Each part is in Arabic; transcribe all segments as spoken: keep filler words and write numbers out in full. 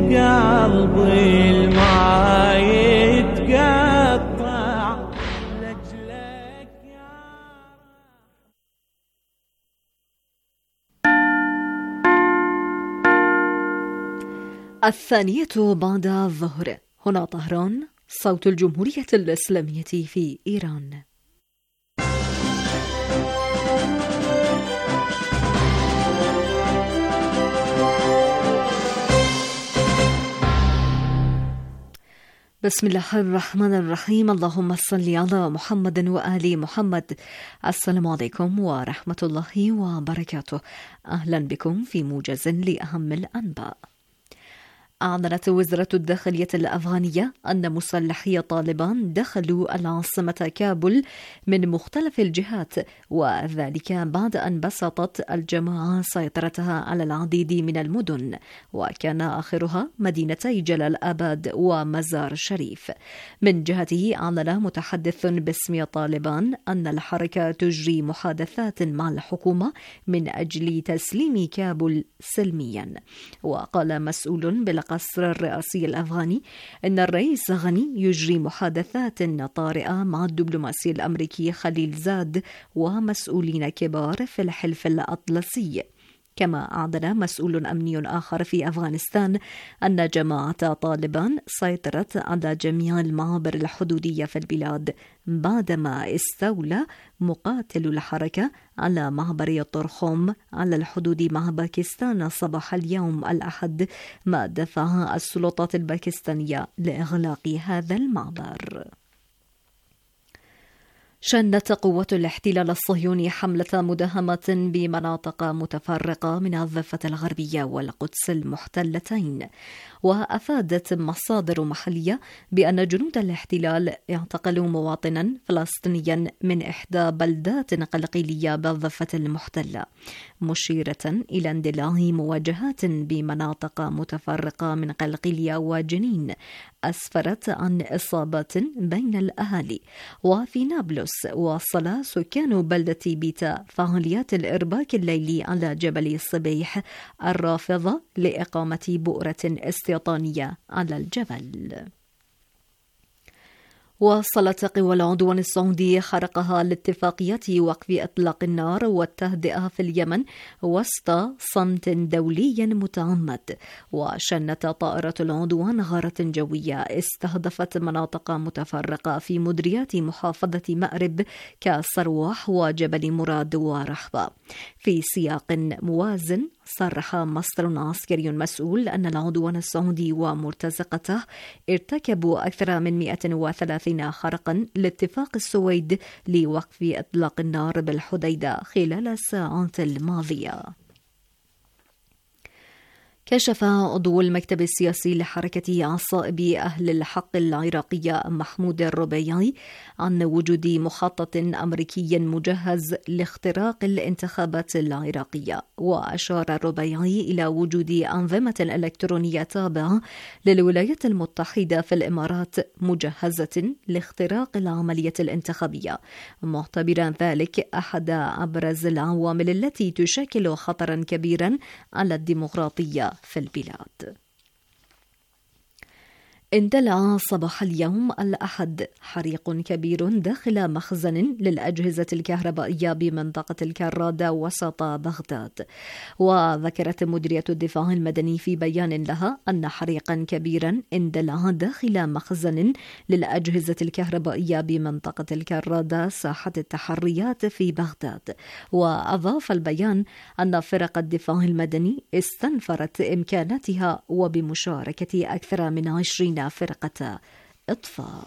قلبي الما يتقطع لجلك يا الثانية بعد الظهر. هنا طهران، صوت الجمهورية الإسلامية في إيران. بسم الله الرحمن الرحيم. اللهم صل على محمد وآل محمد. السلام عليكم ورحمة الله وبركاته. أهلا بكم في موجز لأهم الأنباء. أعلنت وزارة الداخلية الأفغانية أن مسلحي طالبان دخلوا العاصمة كابول من مختلف الجهات، وذلك بعد أن بسطت الجماعة سيطرتها على العديد من المدن، وكان آخرها مدينتي جلال آباد ومزار شريف. من جهته أعلن متحدث باسم طالبان أن الحركة تجري محادثات مع الحكومة من أجل تسليم كابول سلميا. وقال مسؤول بالقصر الرئاسي الأفغاني أن الرئيس غني يجري محادثات طارئة مع الدبلوماسي الأمريكي خليل زاد ومسؤولين كبار في الحلف الأطلسي. كما أعلن مسؤول أمني آخر في أفغانستان أن جماعة طالبان سيطرت على جميع المعابر الحدودية في البلاد بعدما استولى مقاتل الحركة على معبر طرخوم على الحدود مع باكستان صباح اليوم الأحد، ما دفع السلطات الباكستانية لإغلاق هذا المعبر. شنت قوات الاحتلال الصهيوني حملة مداهمة بمناطق متفرقة من الضفة الغربية والقدس المحتلتين. وأفادت مصادر محلية بأن جنود الاحتلال اعتقلوا مواطنا فلسطينيا من إحدى بلدات قلقيلية بالضفة المحتلة، مشيرة إلى اندلاع مواجهات بمناطق متفرقة من قلقيلية وجنين أسفرت عن إصابات بين الأهالي. وفي نابلس واصل سكان بلدة بيتا فعاليات الإرباك الليلي على جبل الصبيح الرافضة لإقامة بؤرة استيطانية على الجبل. وصلت قوى العدوان السعودي خرقها لاتفاقيات وقف إطلاق النار والتهدئة في اليمن وسط صمت دولي متعمد. وشنت طائرة العدوان غارة جوية استهدفت مناطق متفرقة في مديريات محافظة مأرب كصرواح وجبل مراد ورحبة. في سياق موازن صرح مصدر عسكري مسؤول أن العدوان السعودي ومرتزقته ارتكبوا أكثر من مئة وثلاثين خرقا لاتفاق السويد لوقف إطلاق النار بالحديدة خلال الساعات الماضية. كشف عضو المكتب السياسي لحركة عصائب أهل الحق العراقية محمود الربيعي عن وجود مخطط أمريكي مجهز لاختراق الانتخابات العراقية. وأشار الربيعي إلى وجود أنظمة إلكترونية تابعة للولايات المتحدة في الإمارات مجهزة لاختراق العملية الانتخابية، معتبرا ذلك أحد أبرز العوامل التي تشكل خطرا كبيرا على الديمقراطية في البلاد. اندلع صباح اليوم الأحد حريق كبير داخل مخزن للأجهزة الكهربائية بمنطقة الكرادة وسط بغداد. وذكرت مديرية الدفاع المدني في بيان لها أن حريقا كبيرا اندلع داخل مخزن للأجهزة الكهربائية بمنطقة الكرادة ساحة التحريات في بغداد. وأضاف البيان أن فرق الدفاع المدني استنفرت إمكاناتها وبمشاركة أكثر من عشرين فرقة إطفاء.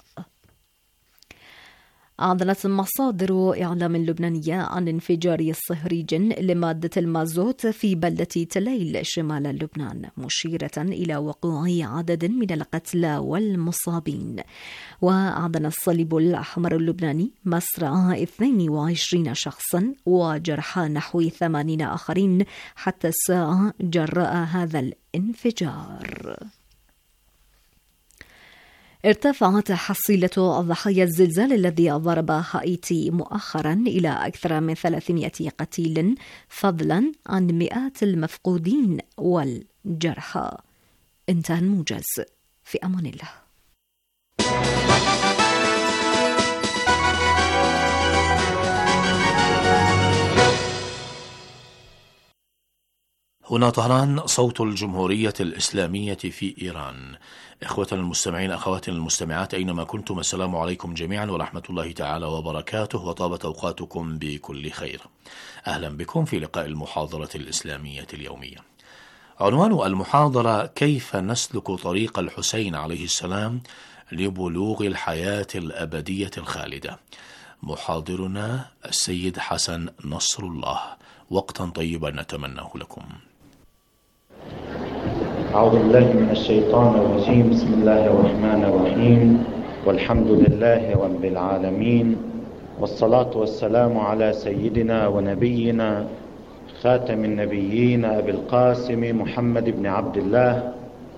أعلنت مصادر إعلام لبنانية عن انفجار صهريج لمادة المازوت في بلدة تليل شمال لبنان، مشيرة إلى وقوع عدد من القتلى والمصابين. وأعلن الصليب الأحمر اللبناني مصرع اثنين وعشرين شخصا وجرحى نحو ثمانين آخرين حتى الساعة جراء هذا الانفجار. ارتفعت حصيلة ضحايا الزلزال الذي ضرب هايتي مؤخرا إلى أكثر من ثلاثمائة قتيل، فضلا عن مئات المفقودين والجرحى. انتهى الموجز. في أمان الله. هنا طهران، صوت الجمهورية الإسلامية في إيران. إخوتنا المستمعين، أخواتنا المستمعات، أينما كنتم، السلام عليكم جميعا ورحمة الله تعالى وبركاته، وطابت أوقاتكم بكل خير. أهلا بكم في لقاء المحاضرة الإسلامية اليومية. عنوان المحاضرة: كيف نسلك طريق الحسين عليه السلام لبلوغ الحياة الأبدية الخالدة. محاضرنا السيد حسن نصر الله. وقتا طيبا نتمناه لكم. أعوذ بالله من الشيطان الرجيم. بسم الله الرحمن الرحيم، والحمد لله رب العالمين، والصلاة والسلام على سيدنا ونبينا خاتم النبيين أبي القاسم محمد بن عبد الله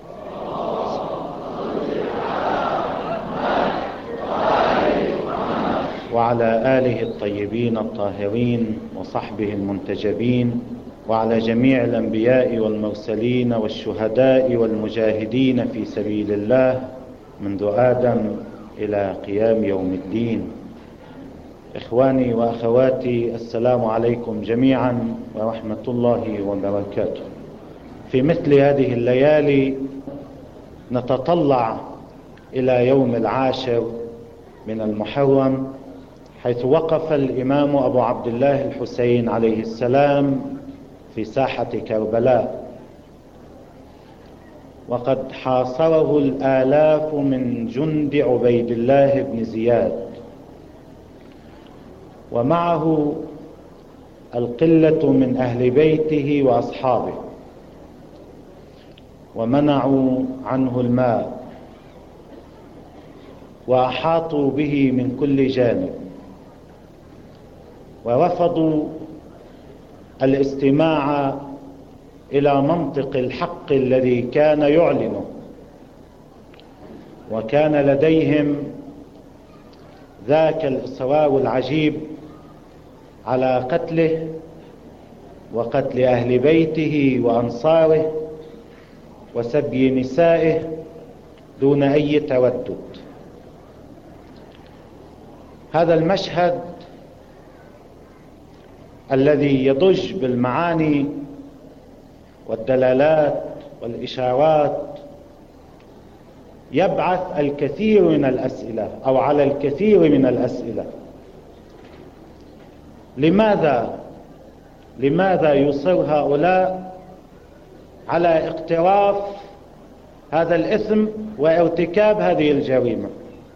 وعلى آله الطيبين الطاهرين وصحبه المنتجبين، وعلى جميع الأنبياء والمرسلين والشهداء والمجاهدين في سبيل الله منذ آدم إلى قيام يوم الدين. إخواني وأخواتي، السلام عليكم جميعا ورحمة الله وبركاته. في مثل هذه الليالي نتطلع إلى يوم العاشر من المحرم، حيث وقف الإمام أبو عبد الله الحسين عليه السلام في ساحة كربلاء، وقد حاصره الآلاف من جند عبيد الله بن زياد، ومعه القلة من أهل بيته وأصحابه، ومنعوا عنه الماء وأحاطوا به من كل جانب، ورفضوا الاستماع إلى منطق الحق الذي كان يعلنه، وكان لديهم ذاك الإصرار العجيب على قتله وقتل أهل بيته وأنصاره وسبي نسائه دون أي تردد. هذا المشهد الذي يضج بالمعاني والدلالات والإشارات يبعث الكثير من الأسئلة، أو على الكثير من الأسئلة. لماذا لماذا يصر هؤلاء على اقتراف هذا الإثم وارتكاب هذه الجريمة؟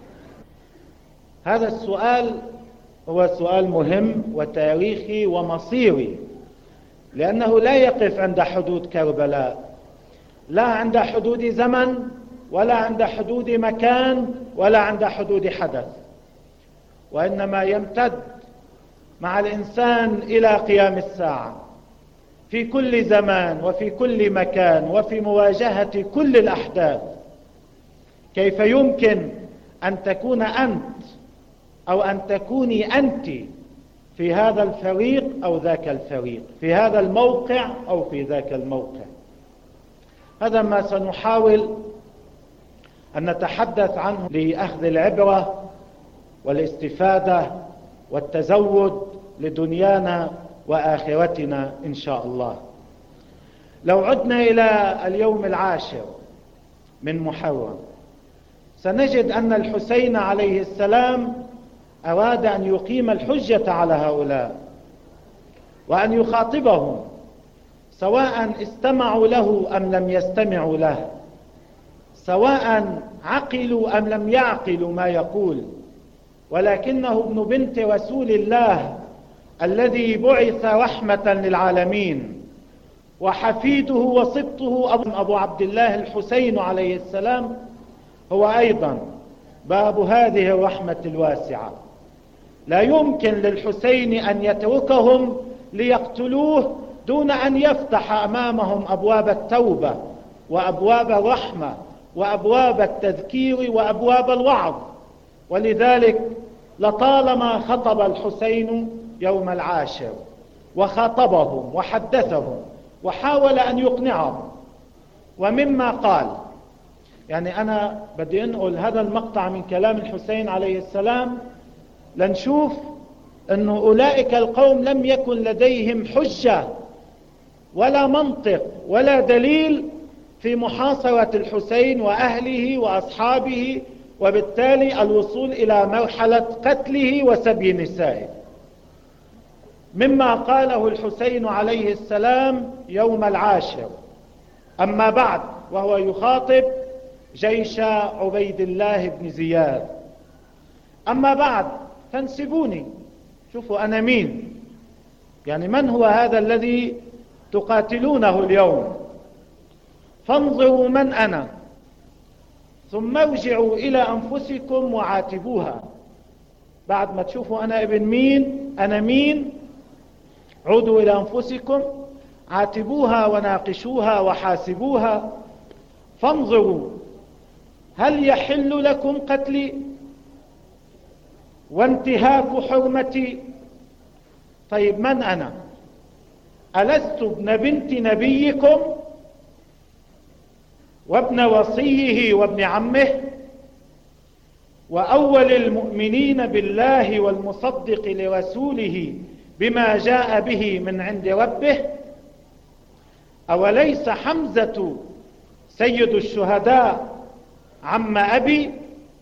هذا السؤال هو سؤال مهم وتاريخي ومصيري، لأنه لا يقف عند حدود كربلاء، لا عند حدود زمن ولا عند حدود مكان ولا عند حدود حدث، وإنما يمتد مع الإنسان إلى قيام الساعة، في كل زمان وفي كل مكان وفي مواجهة كل الأحداث. كيف يمكن أن تكون أنت أو أن تكوني أنت في هذا الفريق أو ذاك الفريق، في هذا الموقع أو في ذاك الموقع؟ هذا ما سنحاول أن نتحدث عنه لأخذ العبرة والاستفادة والتزود لدنيانا وآخرتنا إن شاء الله. لو عدنا إلى اليوم العاشر من محرم، سنجد أن الحسين عليه السلام أراد أن يقيم الحجة على هؤلاء وأن يخاطبهم، سواء استمعوا له أم لم يستمعوا له، سواء عقلوا أم لم يعقلوا ما يقول، ولكنه ابن بنت رسول الله الذي بعث رحمة للعالمين، وحفيده وصبته أبو عبد الله الحسين عليه السلام هو أيضا باب هذه الرحمة الواسعة. لا يمكن للحسين أن يتركهم ليقتلوه دون أن يفتح أمامهم أبواب التوبة وأبواب الرحمة وأبواب التذكير وأبواب الوعظ. ولذلك لطالما خطب الحسين يوم العاشر وخاطبهم وحدثهم وحاول أن يقنعهم ومما قال. يعني أنا بدي أنقل هذا المقطع من كلام الحسين عليه السلام لنشوف أن أولئك القوم لم يكن لديهم حجة ولا منطق ولا دليل في محاصرة الحسين وأهله وأصحابه، وبالتالي الوصول إلى مرحلة قتله وسبي نسائه. مما قاله الحسين عليه السلام يوم العاشر: أما بعد، وهو يخاطب جيش عبيد الله بن زياد: أما بعد فانسبوني. شوفوا أنا مين، يعني من هو هذا الذي تقاتلونه اليوم؟ فانظروا من أنا، ثم ارجعوا إلى أنفسكم وعاتبوها. بعد ما تشوفوا أنا ابن مين، أنا مين، عودوا إلى أنفسكم، عاتبوها وناقشوها وحاسبوها. فانظروا هل يحل لكم قتلي وانتهاك حرمتي؟ طيب من أنا؟ ألست ابن بنت نبيكم وابن وصيه وابن عمه وأول المؤمنين بالله والمصدق لرسوله بما جاء به من عند ربه؟ أوليس حمزة سيد الشهداء عم أبي؟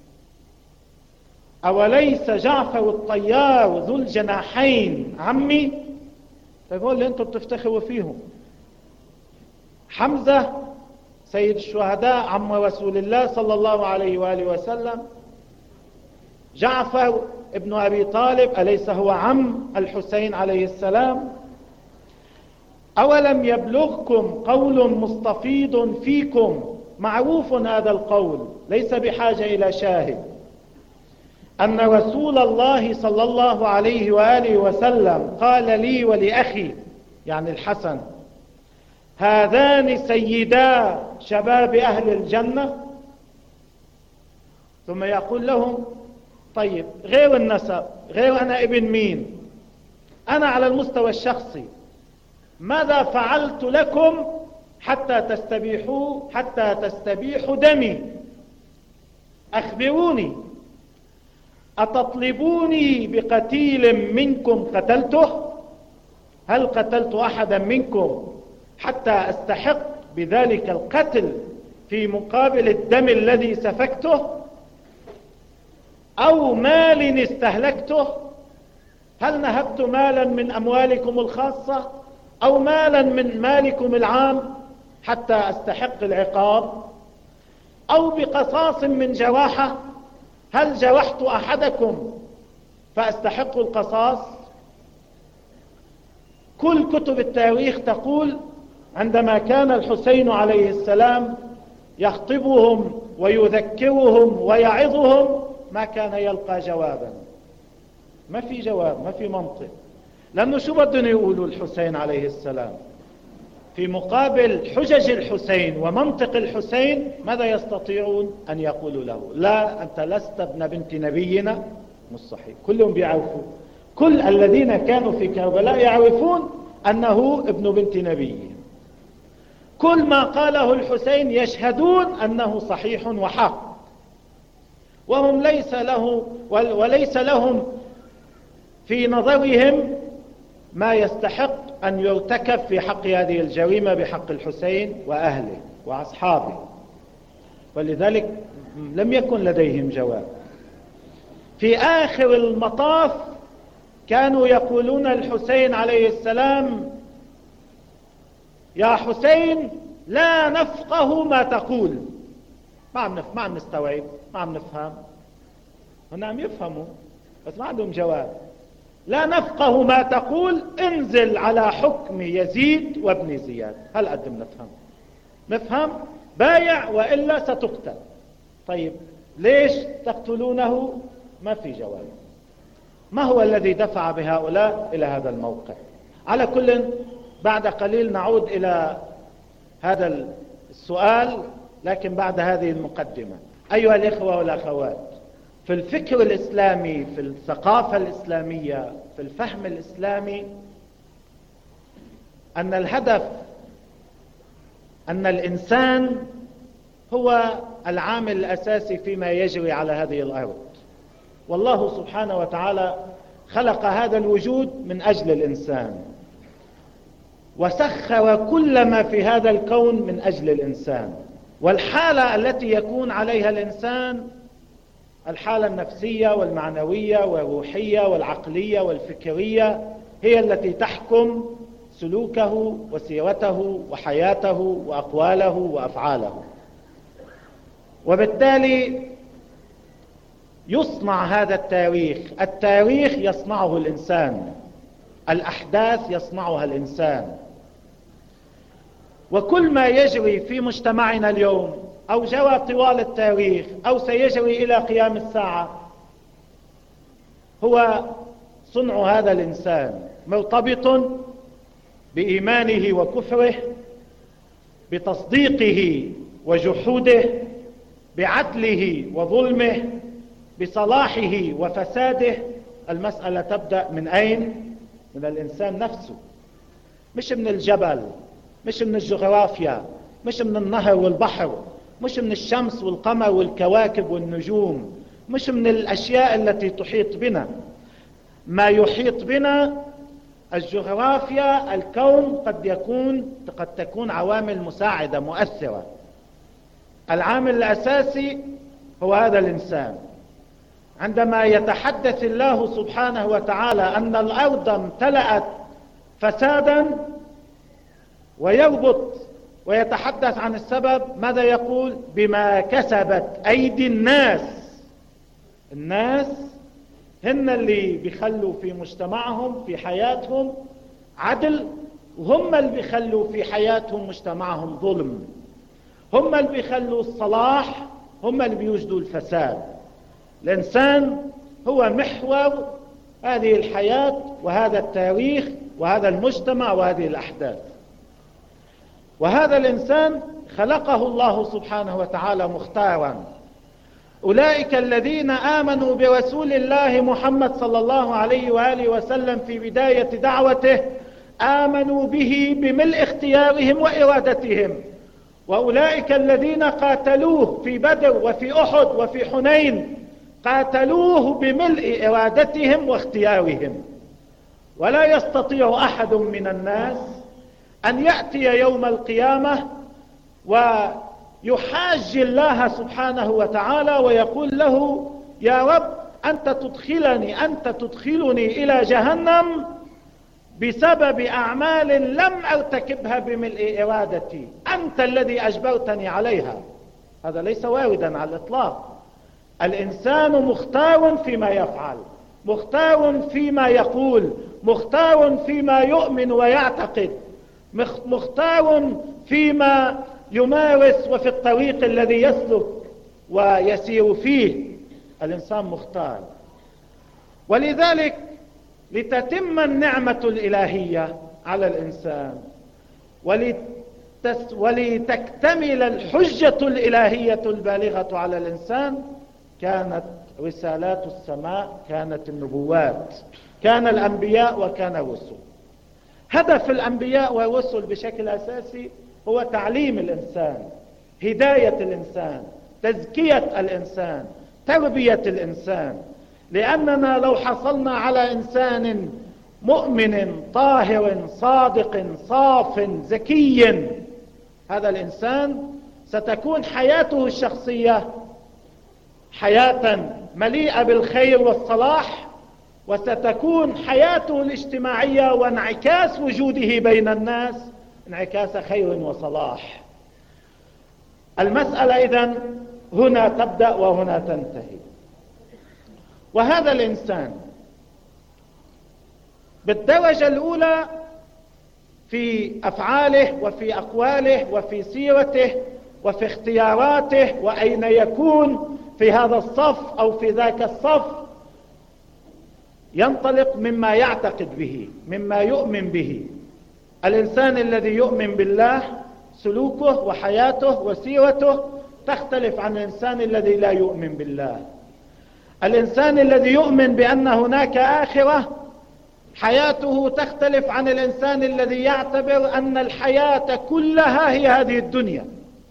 أوليس جعفر الطيار ذو الجناحين عمي؟ طيب هو اللي انتم بتفتخروا فيهم. حمزة سيد الشهداء عم رسول الله صلى الله عليه وآله وسلم. جعفر ابن أبي طالب أليس هو عم الحسين عليه السلام؟ أولم يبلغكم قول مستفيض فيكم، معروف هذا القول ليس بحاجة إلى شاهد، أن رسول الله صلى الله عليه وآله وسلم قال لي ولأخي يعني الحسن: هذان سيدا شباب أهل الجنة. ثم يقول لهم: طيب غير النسب، غير أنا ابن مين، أنا على المستوى الشخصي ماذا فعلت لكم حتى تستبيحوا حتى تستبيحوا دمي؟ أخبروني، أتطلبوني بقتيل منكم قتلته؟ هل قتلت أحدا منكم حتى أستحق بذلك القتل في مقابل الدم الذي سفكته؟ أو مال استهلكته؟ هل نهبت مالا من أموالكم الخاصة أو مالا من مالكم العام حتى أستحق العقاب؟ أو بقصاص من جراحة؟ هل جرحت أحدكم فأستحق القصاص؟ كل كتب التاريخ تقول عندما كان الحسين عليه السلام يخطبهم ويذكرهم ويعظهم ما كان يلقى جوابا. ما في جواب، ما في منطق. لأنه شو بدهم يقولوا الحسين عليه السلام في مقابل حجج الحسين ومنطق الحسين؟ ماذا يستطيعون أن يقولوا له؟ لا، أنت لست ابن بنت نبينا. مش صحيح. كلهم بيعرفوا، كل الذين كانوا في كربلاء يعرفون أنه ابن بنت نبي. كل ما قاله الحسين يشهدون أنه صحيح وحق، وهم ليس له وليس لهم في نظرهم ما يستحق أن يرتكب في حق هذه الجريمة بحق الحسين وأهله وأصحابه، ولذلك لم يكن لديهم جواب. في آخر المطاف كانوا يقولون الحسين عليه السلام: يا حسين لا نفقه ما تقول. ما عم ما عم نستوعب، ما عم نفهم. هم عم يفهموا بس ما عندهم جواب. لا نفقه ما تقول، انزل على حكم يزيد وابن زياد. هل قد نفهم؟ نفهم بايع وإلا ستقتل. طيب ليش تقتلونه؟ ما في جواب. ما هو الذي دفع بهؤلاء إلى هذا الموقع؟ على كل، بعد قليل نعود إلى هذا السؤال، لكن بعد هذه المقدمة. أيها الإخوة والأخوات، في الفكر الإسلامي، في الثقافة الإسلامية، في الفهم الإسلامي، أن الهدف أن الإنسان هو العامل الأساسي فيما يجري على هذه الأرض، والله سبحانه وتعالى خلق هذا الوجود من أجل الإنسان، وسخر كل ما في هذا الكون من أجل الإنسان. والحالة التي يكون عليها الإنسان الحالة النفسية والمعنوية والروحية والعقلية والفكرية هي التي تحكم سلوكه وسيرته وحياته وأقواله وأفعاله. وبالتالي يصنع هذا التاريخ، التاريخ يصنعه الإنسان، الأحداث يصنعها الإنسان. وكل ما يجري في مجتمعنا اليوم أو جرى طوال التاريخ أو سيجري إلى قيام الساعة هو صنع هذا الإنسان، مرتبط بإيمانه وكفره، بتصديقه وجحوده، بعدله وظلمه، بصلاحه وفساده. المسألة تبدأ من أين؟ من الإنسان نفسه، مش من الجبل، مش من الجغرافيا، مش من النهر والبحر، مش من الشمس والقمر والكواكب والنجوم، مش من الأشياء التي تحيط بنا. ما يحيط بنا الجغرافيا، الكون، قد يكون قد تكون عوامل مساعدة مؤثرة. العامل الأساسي هو هذا الإنسان. عندما يتحدث الله سبحانه وتعالى أن الأرض امتلأت فسادا ويربط ويتحدث عن السبب، ماذا يقول؟ بما كسبت أيدي الناس. الناس هن اللي بيخلوا في مجتمعهم في حياتهم عدل، وهم اللي بيخلوا في حياتهم مجتمعهم ظلم، هم اللي بيخلوا الصلاح، هم اللي بيوجدوا الفساد. الإنسان هو محور هذه الحياة وهذا التاريخ وهذا المجتمع وهذه الأحداث. وهذا الإنسان خلقه الله سبحانه وتعالى مختارا. أولئك الذين آمنوا برسول الله محمد صلى الله عليه وآله وسلم في بداية دعوته آمنوا به بملء اختيارهم وإرادتهم. وأولئك الذين قاتلوه في بدر وفي أحد وفي حنين قاتلوه بملء إرادتهم واختيارهم. ولا يستطيع أحد من الناس أن يأتي يوم القيامة ويحاج الله سبحانه وتعالى ويقول له: يا رب، أنت تدخلني أنت تدخلني إلى جهنم بسبب أعمال لم أرتكبها بملء إرادتي، أنت الذي أجبرتني عليها. هذا ليس واردا على الإطلاق. الإنسان مختار فيما يفعل، مختار فيما يقول، مختار فيما يؤمن ويعتقد، مختار فيما يمارس وفي الطريق الذي يسلك ويسير فيه. الإنسان مختار. ولذلك لتتم النعمة الإلهية على الإنسان ولتس ولتكتمل الحجة الإلهية البالغة على الإنسان كانت رسالات السماء، كانت النبوات، كان الأنبياء وكان الرسل. هدف الأنبياء والرسل بشكل أساسي هو تعليم الإنسان، هداية الإنسان، تزكية الإنسان، تربية الإنسان. لأننا لو حصلنا على إنسان مؤمن طاهر صادق صاف ذكي، هذا الإنسان ستكون حياته الشخصية حياة مليئة بالخير والصلاح، وستكون حياته الاجتماعية وانعكاس وجوده بين الناس انعكاس خير وصلاح. المسألة إذن هنا تبدأ وهنا تنتهي. وهذا الإنسان بالدرجة الأولى في أفعاله وفي أقواله وفي سيرته وفي اختياراته وأين يكون في هذا الصف أو في ذاك الصف ينطلق مما يعتقد به، مما يؤمن به. الإنسان الذي يؤمن بالله سلوكه وحياته وسيرته تختلف عن الإنسان الذي لا يؤمن بالله. الإنسان الذي يؤمن بأن هناك آخرة حياته تختلف عن الإنسان الذي يعتبر أن الحياة كلها هي هذه الدنيا.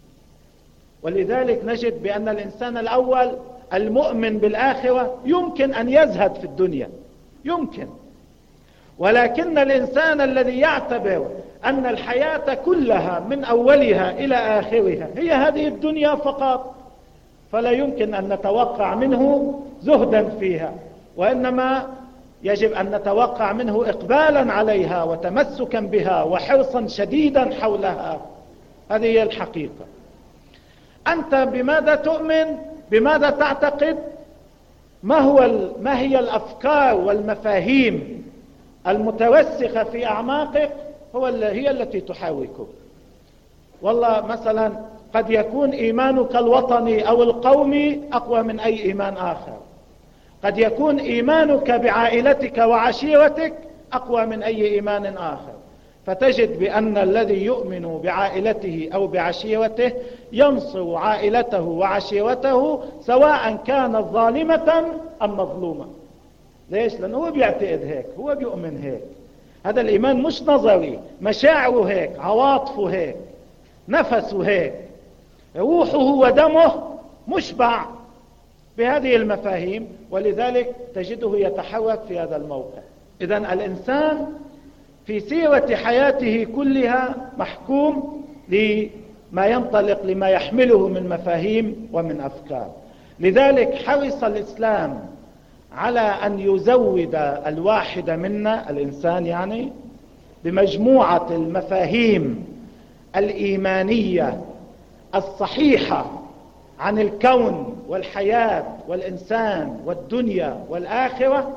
ولذلك نجد بأن الإنسان الأول المؤمن بالآخرة يمكن أن يزهد في الدنيا، يمكن، ولكن الإنسان الذي يعتبر أن الحياة كلها من أولها إلى آخرها هي هذه الدنيا فقط، فلا يمكن أن نتوقع منه زهدا فيها، وإنما يجب أن نتوقع منه إقبالا عليها وتمسكا بها وحرصا شديدا حولها. هذه هي الحقيقة. أنت بماذا تؤمن؟ بماذا تعتقد؟ ما هو ما هي الأفكار والمفاهيم المتوسخة في أعماقك هو هي التي تحاورك. والله مثلا قد يكون إيمانك الوطني أو القومي أقوى من أي إيمان آخر، قد يكون إيمانك بعائلتك وعشيرتك أقوى من أي إيمان آخر، فتجد بأن الذي يؤمن بعائلته أو بعشيرته ينصر عائلته وعشيرته سواء كانت ظالمة أم مظلومة. ليش؟ لأنه هو بيعتقد هيك، هو بيؤمن هيك. هذا الإيمان مش نظري، مشاعره هيك، عواطفه هيك، نفسه هيك، روحه ودمه مشبع بهذه المفاهيم، ولذلك تجده يتحرك في هذا الموقع. إذن الإنسان في سيرة حياته كلها محكوم لما ينطلق لما يحمله من مفاهيم ومن أفكار. لذلك حرص الإسلام على أن يزود الواحد منا، الإنسان يعني، بمجموعة المفاهيم الإيمانية الصحيحة عن الكون والحياة والإنسان والدنيا والآخرة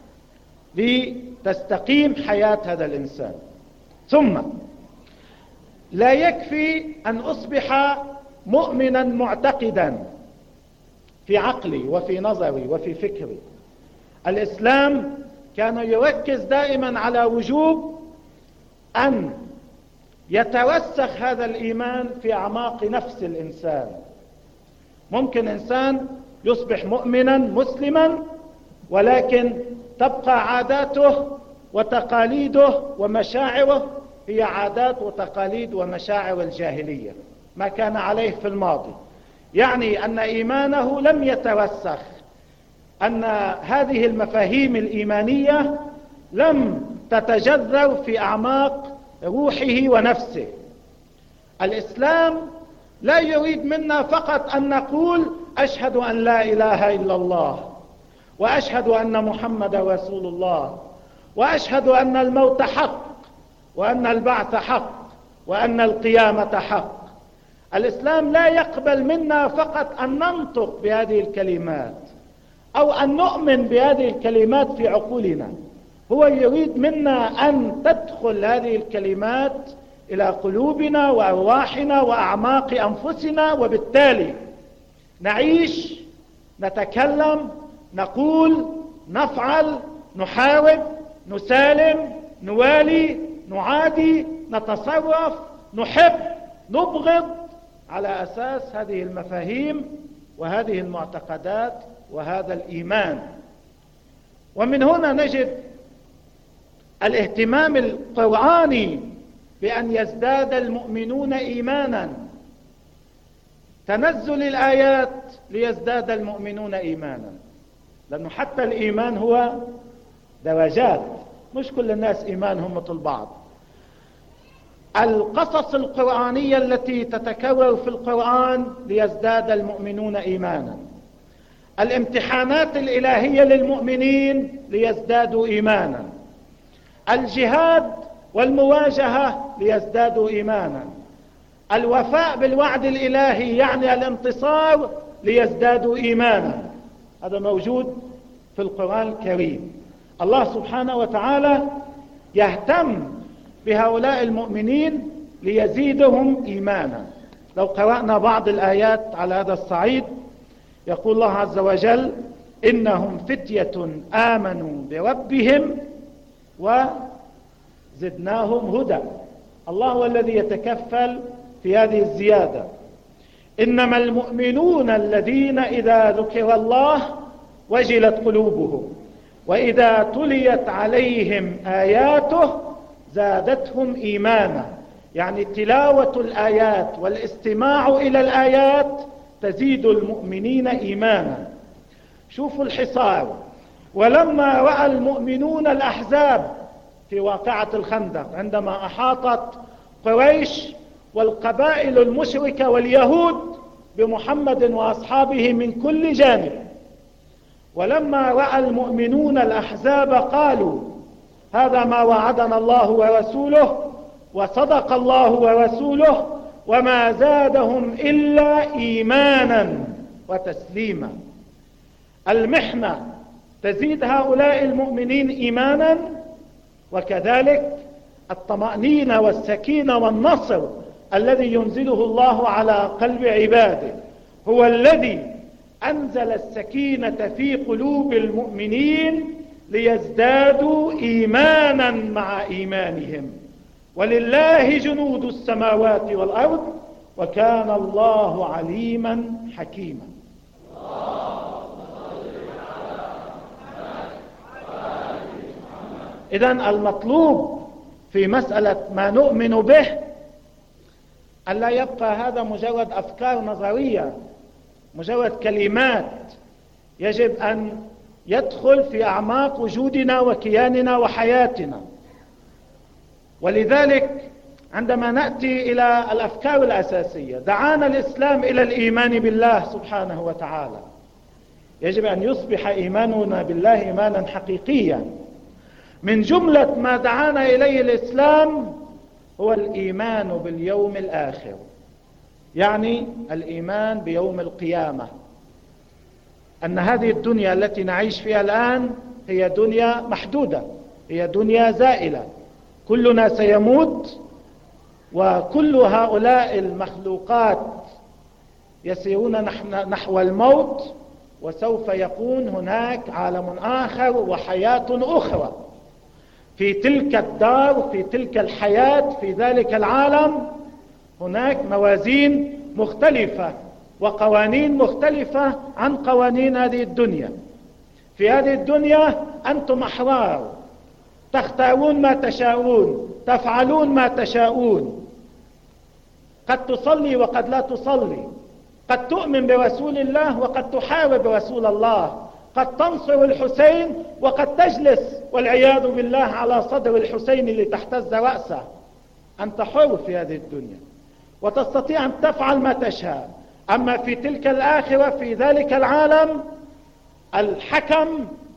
لتستقيم حياة هذا الإنسان. ثم لا يكفي أن أصبح مؤمنا معتقدا في عقلي وفي نظري وفي فكري. الإسلام كان يركز دائما على وجوب أن يتوسخ هذا الإيمان في أعماق نفس الإنسان. ممكن إنسان يصبح مؤمنا مسلما ولكن تبقى عاداته وتقاليده ومشاعره هي عادات وتقاليد ومشاعر الجاهلية، ما كان عليه في الماضي. يعني أن إيمانه لم يتوسخ، أن هذه المفاهيم الإيمانية لم تتجذر في أعماق روحه ونفسه. الإسلام لا يريد منا فقط أن نقول أشهد أن لا إله إلا الله، وأشهد أن محمد رسول الله، وأشهد أن الموت حق، وأن البعث حق، وأن القيامة حق. الإسلام لا يقبل منا فقط أن ننطق بهذه الكلمات أو أن نؤمن بهذه الكلمات في عقولنا. هو يريد منا أن تدخل هذه الكلمات إلى قلوبنا وأرواحنا وأعماق أنفسنا، وبالتالي نعيش، نتكلم، نقول، نفعل، نحارب، نسالم، نوالي، نعادي، نتصرف، نحب، نبغض، على أساس هذه المفاهيم وهذه المعتقدات وهذا الإيمان. ومن هنا نجد الاهتمام القرآني بأن يزداد المؤمنون إيمانا. تنزل الآيات ليزداد المؤمنون إيمانا، لأنه حتى الإيمان هو درجات، مش كل الناس إيمانهم مثل بعض. القصص القرآنية التي تتكرر في القرآن ليزداد المؤمنون إيمانا، الامتحانات الإلهية للمؤمنين ليزدادوا إيمانا، الجهاد والمواجهة ليزدادوا إيمانا، الوفاء بالوعد الإلهي يعني الانتصار ليزدادوا إيمانا. هذا موجود في القرآن الكريم. الله سبحانه وتعالى يهتم بهؤلاء المؤمنين ليزيدهم إيمانا. لو قرأنا بعض الآيات على هذا الصعيد، يقول الله عز وجل: إنهم فتية آمنوا بربهم وزدناهم هدى. الله هو الذي يتكفل في هذه الزيادة. إنما المؤمنون الذين إذا ذكر الله وجلت قلوبهم وإذا تليت عليهم آياته زادتهم إيمانا، يعني تلاوة الآيات والاستماع إلى الآيات تزيد المؤمنين إيمانا. شوفوا الحصار، ولما رأى المؤمنون الأحزاب في واقعة الخندق عندما أحاطت قريش والقبائل المشركة واليهود بمحمد وأصحابه من كل جانب، ولما رأى المؤمنون الأحزاب قالوا هذا ما وعدنا الله ورسوله وصدق الله ورسوله وما زادهم إلا إيمانا وتسليما. المحنة تزيد هؤلاء المؤمنين إيمانا، وكذلك الطمأنينة والسكينة والنصر الذي ينزله الله على قلب عباده هو الذي أنزل السكينة في قلوب المؤمنين ليزدادوا إيمانا مع إيمانهم. ولله جنود السماوات والأرض وكان الله عليما حكيما. إذن المطلوب في مسألة ما نؤمن به أن لا يبقى هذا مجرد أفكار نظرية، مجرد كلمات، يجب أن يدخل في أعماق وجودنا وكياننا وحياتنا. ولذلك عندما نأتي إلى الأفكار الأساسية، دعانا الإسلام إلى الإيمان بالله سبحانه وتعالى. يجب أن يصبح إيماننا بالله إيمانا حقيقيا. من جملة ما دعانا إليه الإسلام هو الإيمان باليوم الآخر، يعني الإيمان بيوم القيامة، أن هذه الدنيا التي نعيش فيها الآن هي دنيا محدودة، هي دنيا زائلة، كلنا سيموت، وكل هؤلاء المخلوقات يسيرون نحو الموت، وسوف يكون هناك عالم آخر وحياة أخرى. في تلك الدار، في تلك الحياة، في ذلك العالم هناك موازين مختلفة وقوانين مختلفة عن قوانين هذه الدنيا. في هذه الدنيا أنتم أحرار، تختارون ما تشاءون، تفعلون ما تشاءون، قد تصلي وقد لا تصلي، قد تؤمن برسول الله وقد تحارب رسول الله، قد تنصر الحسين وقد تجلس والعياذ بالله على صدر الحسين لتحتز رأسه. أنت حر في هذه الدنيا وتستطيع أن تفعل ما تشاء. أما في تلك الآخرة، في ذلك العالم، الحكم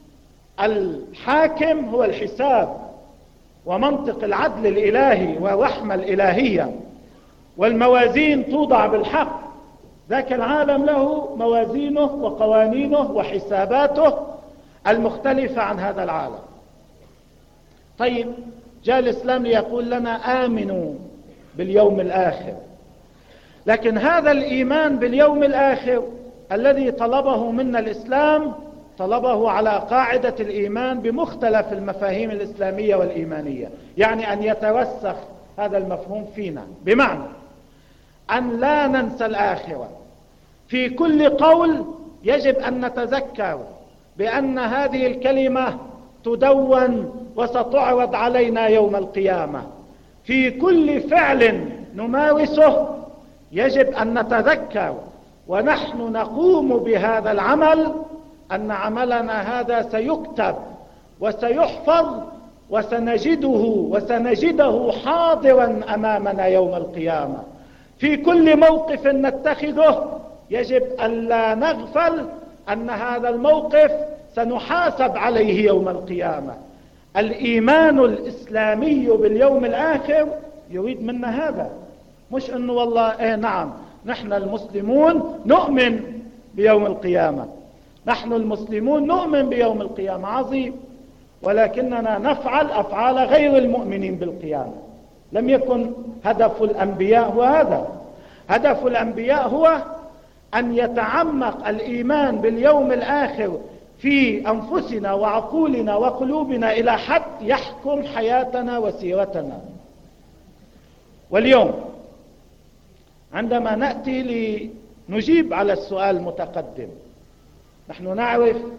الحاكم هو الحساب ومنطق العدل الإلهي والرحمة الإلهية، والموازين توضع بالحق. ذاك العالم له موازينه وقوانينه وحساباته المختلفة عن هذا العالم. طيب، جاء الإسلام ليقول لنا آمنوا باليوم الآخر، لكن هذا الإيمان باليوم الآخر الذي طلبه منا الإسلام طلبه على قاعدة الإيمان بمختلف المفاهيم الإسلامية والإيمانية، يعني أن يترسخ هذا المفهوم فينا، بمعنى أن لا ننسى الآخرة. في كل قول يجب أن نتذكر بأن هذه الكلمة تدون وستعرض علينا يوم القيامة. في كل فعل نمارسه يجب أن نتذكر ونحن نقوم بهذا العمل أن عملنا هذا سيكتب وسيحفظ وسنجده وسنجده حاضرا أمامنا يوم القيامة. في كل موقف نتخذه يجب أن لا نغفل أن هذا الموقف سنحاسب عليه يوم القيامة. الإيمان الإسلامي باليوم الآخر يريد منا هذا، مش أنه والله إيه نعم نحن المسلمون نؤمن بيوم القيامة، نحن المسلمون نؤمن بيوم القيامة، عظيم، ولكننا نفعل أفعال غير المؤمنين بالقيامة. لم يكن هدف الأنبياء هو هذا. هدف الأنبياء هو أن يتعمق الإيمان باليوم الآخر في أنفسنا وعقولنا وقلوبنا إلى حد يحكم حياتنا وسيرتنا. واليوم عندما نأتي لنجيب على السؤال المتقدم، نحن نعرف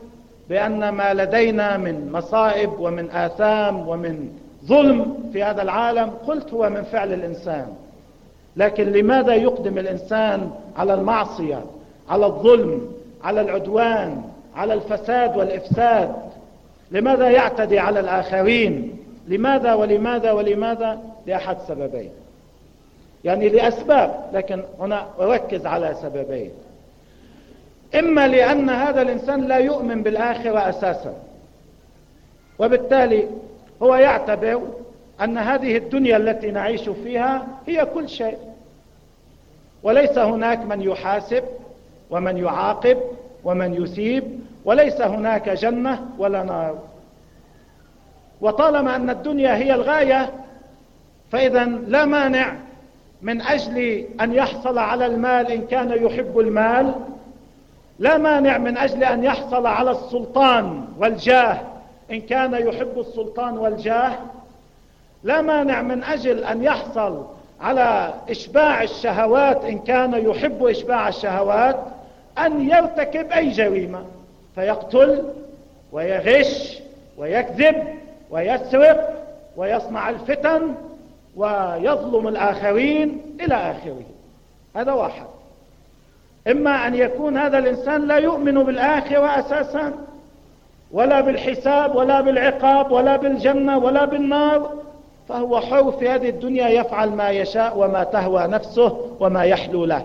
بأن ما لدينا من مصائب ومن آثام ومن ظلم في هذا العالم قلت هو من فعل الإنسان. لكن لماذا يقدم الإنسان على المعصية، على الظلم، على العدوان، على الفساد والإفساد؟ لماذا يعتدي على الآخرين؟ لماذا ولماذا ولماذا؟ لأحد سببين، يعني لأسباب، لكن هنا أركز على سببين. إما لأن هذا الإنسان لا يؤمن بالآخرة أساسا، وبالتالي هو يعتبر أن هذه الدنيا التي نعيش فيها هي كل شيء، وليس هناك من يحاسب ومن يعاقب ومن يثيب، وليس هناك جنة ولا نار. وطالما أن الدنيا هي الغاية، فإذا لا مانع من أجل أن يحصل على المال إن كان يحب المال، لا مانع من أجل أن يحصل على السلطان والجاه إن كان يحب السلطان والجاه، لا مانع من أجل أن يحصل على إشباع الشهوات إن كان يحب إشباع الشهوات، أن يرتكب أي جريمة، فيقتل ويغش ويكذب ويسرق ويصنع الفتن ويظلم الآخرين إلى آخره. هذا واحد. إما أن يكون هذا الإنسان لا يؤمن بالآخرة أساسا، ولا بالحساب ولا بالعقاب ولا بالجنة ولا بالنار، فهو حر في هذه الدنيا يفعل ما يشاء وما تهوى نفسه وما يحلو له.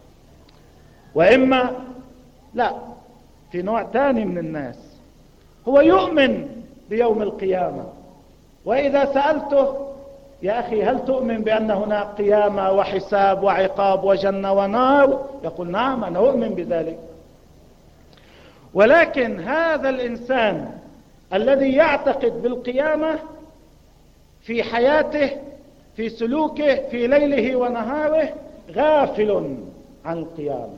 وإما لا، في نوع ثاني من الناس هو يؤمن بيوم القيامة، وإذا سألته يا أخي هل تؤمن بأن هناك قيامة وحساب وعقاب وجنة ونار؟ يقول نعم أنا أؤمن بذلك. ولكن هذا الإنسان الذي يعتقد بالقيامة في حياته، في سلوكه، في ليله ونهاره، غافل عن القيامة،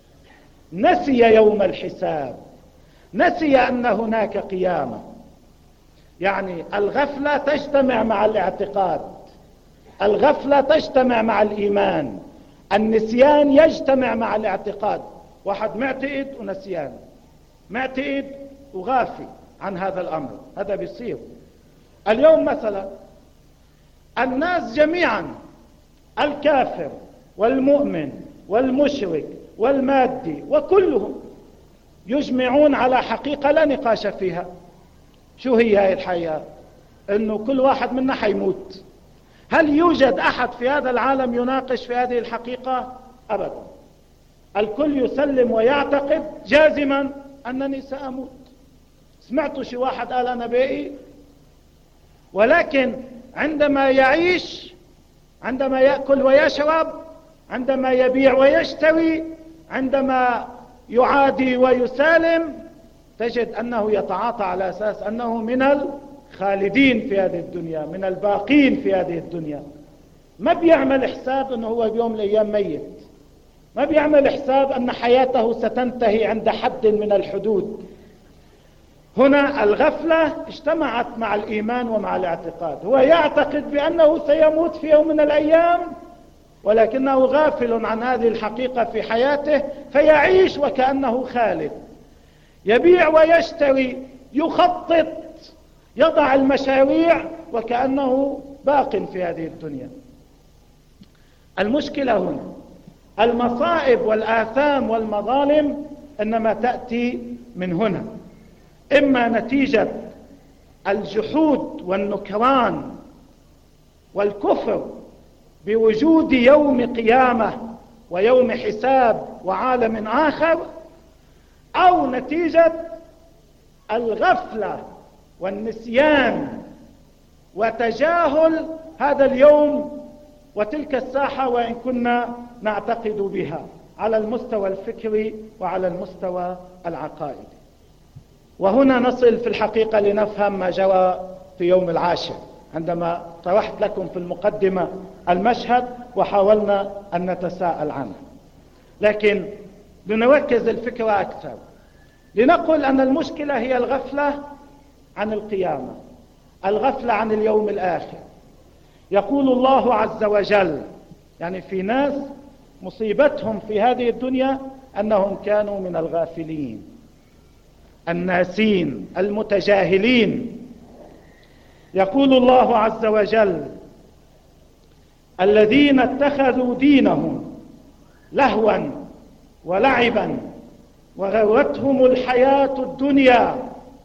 نسي يوم الحساب، نسي أن هناك قيامة. يعني الغفلة تجتمع مع الاعتقاد، الغفلة تجتمع مع الإيمان، النسيان يجتمع مع الاعتقاد. واحد معتقد ونسيان، معتقد وغافي عن هذا الأمر، هذا بيصير. اليوم مثلا الناس جميعا، الكافر والمؤمن والمشرك والمادي وكلهم يجمعون على حقيقة لا نقاش فيها. شو هي هذه الحقيقة؟ انه كل واحد منا حيموت. هل يوجد احد في هذا العالم يناقش في هذه الحقيقة؟ ابدا. الكل يسلم ويعتقد جازما انني سأموت. سمعتوا شي واحد قال انا بائي؟ ولكن عندما يعيش، عندما يأكل ويشرب، عندما يبيع ويشتري، عندما يعادي ويسالم، تجد أنه يتعاطى على أساس أنه من الخالدين في هذه الدنيا، من الباقين في هذه الدنيا. ما بيعمل حساب أنه هو بيوم من الأيام ميت، ما بيعمل حساب أن حياته ستنتهي عند حد من الحدود. هنا الغفلة اجتمعت مع الإيمان ومع الاعتقاد. هو يعتقد بأنه سيموت في يوم من الأيام، ولكنه غافل عن هذه الحقيقة في حياته، فيعيش وكأنه خالد، يبيع ويشتري، يخطط، يضع المشاريع وكأنه باق في هذه الدنيا. المشكلة هنا المصائب والآثام والمظالم إنما تأتي من هنا، إما نتيجة الجحود والنكران والكفر بوجود يوم قيامة ويوم حساب وعالم آخر، أو نتيجة الغفلة والنسيان وتجاهل هذا اليوم وتلك الساحة، وإن كنا نعتقد بها على المستوى الفكري وعلى المستوى العقائدي. وهنا نصل في الحقيقة لنفهم ما جرى في يوم العاشر، عندما طرحت لكم في المقدمة المشهد وحاولنا أن نتساءل عنه. لكن لنركز الفكرة أكثر، لنقل أن المشكلة هي الغفلة عن القيامة، الغفلة عن اليوم الآخر. يقول الله عز وجل، يعني في ناس مصيبتهم في هذه الدنيا أنهم كانوا من الغافلين. الناسين المتجاهلين. يقول الله عز وجل: الذين اتخذوا دينهم لهوا ولعبا وغرتهم الحياة الدنيا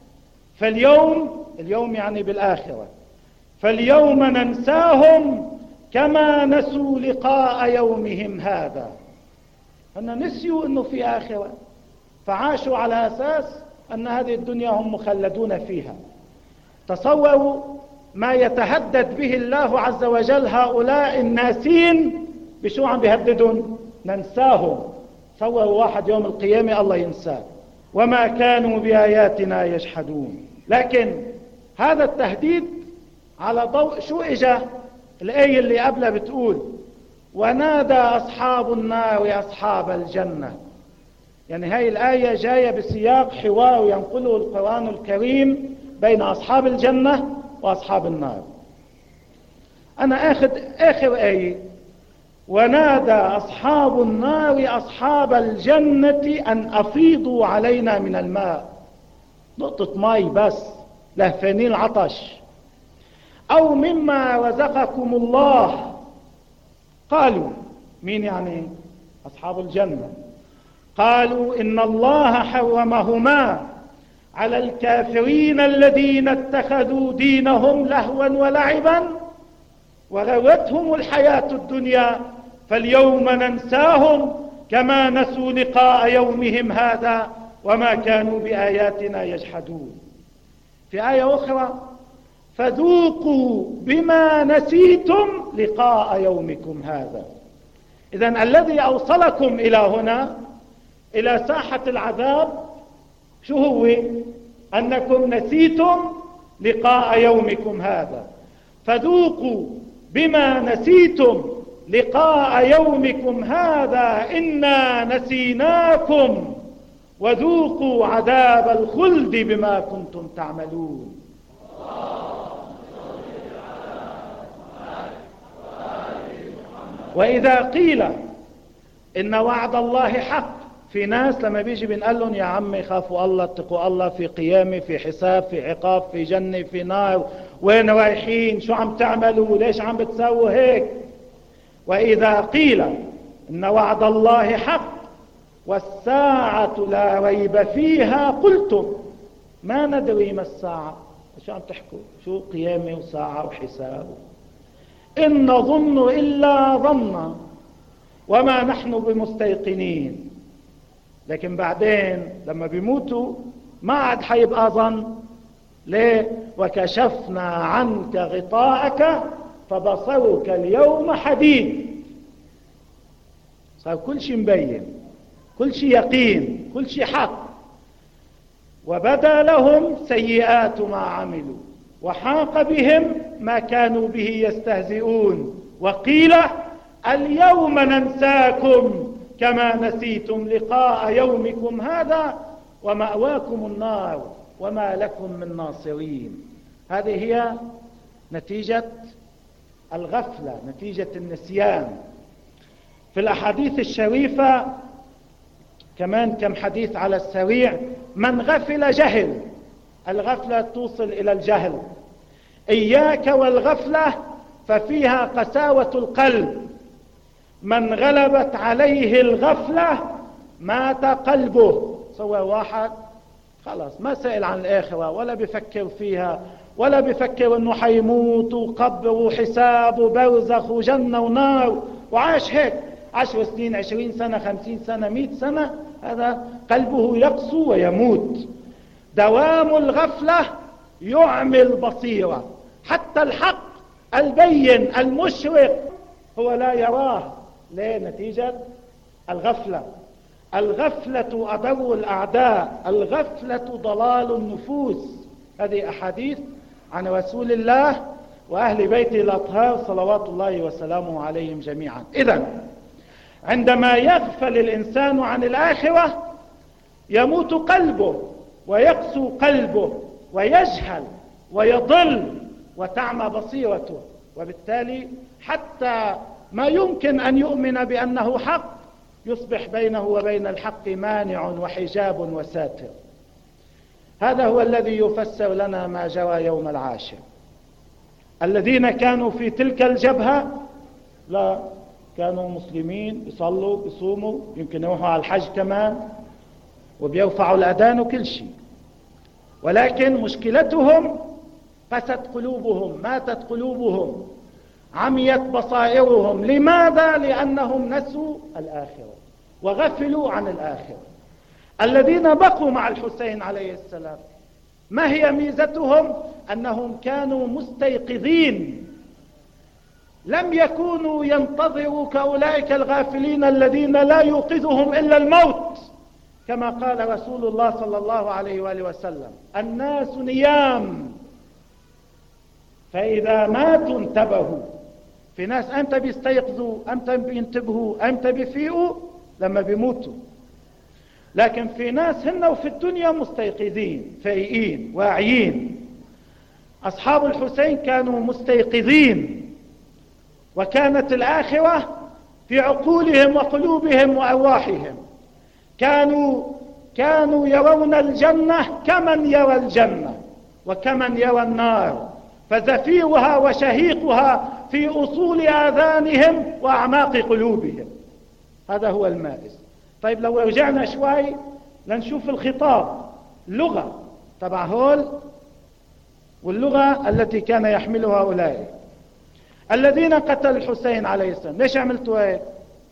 فاليوم، اليوم يعني بالآخرة، فاليوم ننساهم كما نسوا لقاء يومهم هذا. أن نسيوا أنه في آخرة، فعاشوا على أساس أن هذه الدنيا هم مخلدون فيها. تصوروا ما يتهدد به الله عز وجل هؤلاء الناسين. بشو عم بيهددون؟ ننساهم. تصوروا واحد يوم القيامة الله ينساه. وما كانوا بآياتنا يجحدون. لكن هذا التهديد على ضوء شو إجا؟ الآية اللي قبلها بتقول: ونادى أصحاب النار أصحاب الجنة. يعني هاي الآية جاية بسياق حوار ينقله القرآن الكريم بين أصحاب الجنة وأصحاب النار. أنا أخذ آخر آية: ونادى أصحاب النار أصحاب الجنة أن أفيضوا علينا من الماء. نقطة ماء بس لهفانين العطش. أو مما رزقكم الله. قالوا، مين يعني؟ أصحاب الجنة. قالوا إن الله حرمهما على الكافرين الذين اتخذوا دينهم لهوا ولعبا وغرتهم الحياة الدنيا فاليوم ننساهم كما نسوا لقاء يومهم هذا وما كانوا بآياتنا يجحدون. في آية أخرى: فذوقوا بما نسيتم لقاء يومكم هذا. إذن الذي أوصلكم إلى هنا، إلى ساحة العذاب، شو هو؟ أنكم نسيتم لقاء يومكم هذا. فذوقوا بما نسيتم لقاء يومكم هذا إنا نسيناكم وذوقوا عذاب الخلد بما كنتم تعملون. وإذا قيل إن وعد الله حق، في ناس لما بيجي بنقول لهم يا عمي خافوا الله، اتقوا الله، في قيامة، في حساب، في عقاب، في جنة، في نار، وين رايحين، شو عم تعملوا، ليش عم بتسووا هيك؟ وإذا قيل إن وعد الله حق والساعة لا ريب فيها قلتم ما ندري ما الساعة. شو عم تحكوا؟ شو قيامة وساعة وحساب؟ إن نظن إلا ظنا وما نحن بمستيقنين. لكن بعدين لما بيموتوا ما عاد حيبقى ظن. ليه؟ وكشفنا عنك غطاءك فبصرك اليوم حديد. صار كل شيء مبين، كل شيء يقين، كل شيء حق. وبدا لهم سيئات ما عملوا وحاق بهم ما كانوا به يستهزئون. وقيل اليوم ننساكم كما نسيتم لقاء يومكم هذا ومأواكم النار وما لكم من ناصرين. هذه هي نتيجة الغفلة، نتيجة النسيان. في الأحاديث الشريفة كمان كم حديث على السريع: من غفل جهل. الغفلة توصل إلى الجهل. إياك والغفلة ففيها قساوة القلب. من غلبت عليه الغفلة مات قلبه. سوى واحد خلاص ما سأل عن الآخرة ولا بيفكر فيها ولا بيفكر انه حيموت وقبر وحساب وبرزخ وجنة ونار، وعاش هيك عشر سنين، عشرين سنة، خمسين سنة، مئة سنة. هذا قلبه يقسو ويموت. دوام الغفلة يعمي البصيرة. حتى الحق البين المشرق هو لا يراه. ليه؟ نتيجة الغفلة. الغفلة أضر الأعداء، الغفلة ضلال النفوس. هذه أحاديث عن رسول الله وأهل بيته الأطهار صلوات الله وسلامه عليهم جميعا. إذن عندما يغفل الإنسان عن الآخرة يموت قلبه ويقسو قلبه ويجهل ويضل وتعمى بصيرته، وبالتالي حتى ما يمكن أن يؤمن بأنه حق يصبح بينه وبين الحق مانع وحجاب وساتر. هذا هو الذي يفسر لنا ما جرى يوم العاشر. الذين كانوا في تلك الجبهة لا كانوا مسلمين، يصلوا يصوموا، يمكن يروحوا على الحج كمان، وبيرفعوا الأذان وكل شيء، ولكن مشكلتهم قست قلوبهم، ماتت قلوبهم، عميت بصائرهم. لماذا؟ لأنهم نسوا الآخرة وغفلوا عن الآخرة. الذين بقوا مع الحسين عليه السلام ما هي ميزتهم؟ أنهم كانوا مستيقظين، لم يكونوا ينتظروا كأولئك الغافلين الذين لا يوقظهم إلا الموت، كما قال رسول الله صلى الله عليه وآله وسلم: الناس نيام فإذا ماتوا انتبهوا. في ناس أمتى بيستيقظوا، أمتى بينتبهوا، أمتى بيفيقوا؟ لما بيموتوا. لكن في ناس هن وفي الدنيا مستيقظين فايقين واعيين. أصحاب الحسين كانوا مستيقظين، وكانت الآخرة في عقولهم وقلوبهم وأرواحهم. كانوا كانوا يرون الجنة كمن يرى الجنة وكمن يرى النار، فزفيرها وشهيقها في أصول آذانهم وأعماق قلوبهم. هذا هو المائز. طيب لو رجعنا شوي لنشوف الخطاب، اللغة تبع هول واللغة التي كان يحملها أولئك الذين قتلوا الحسين عليه السلام. ليش عملتوا هيك؟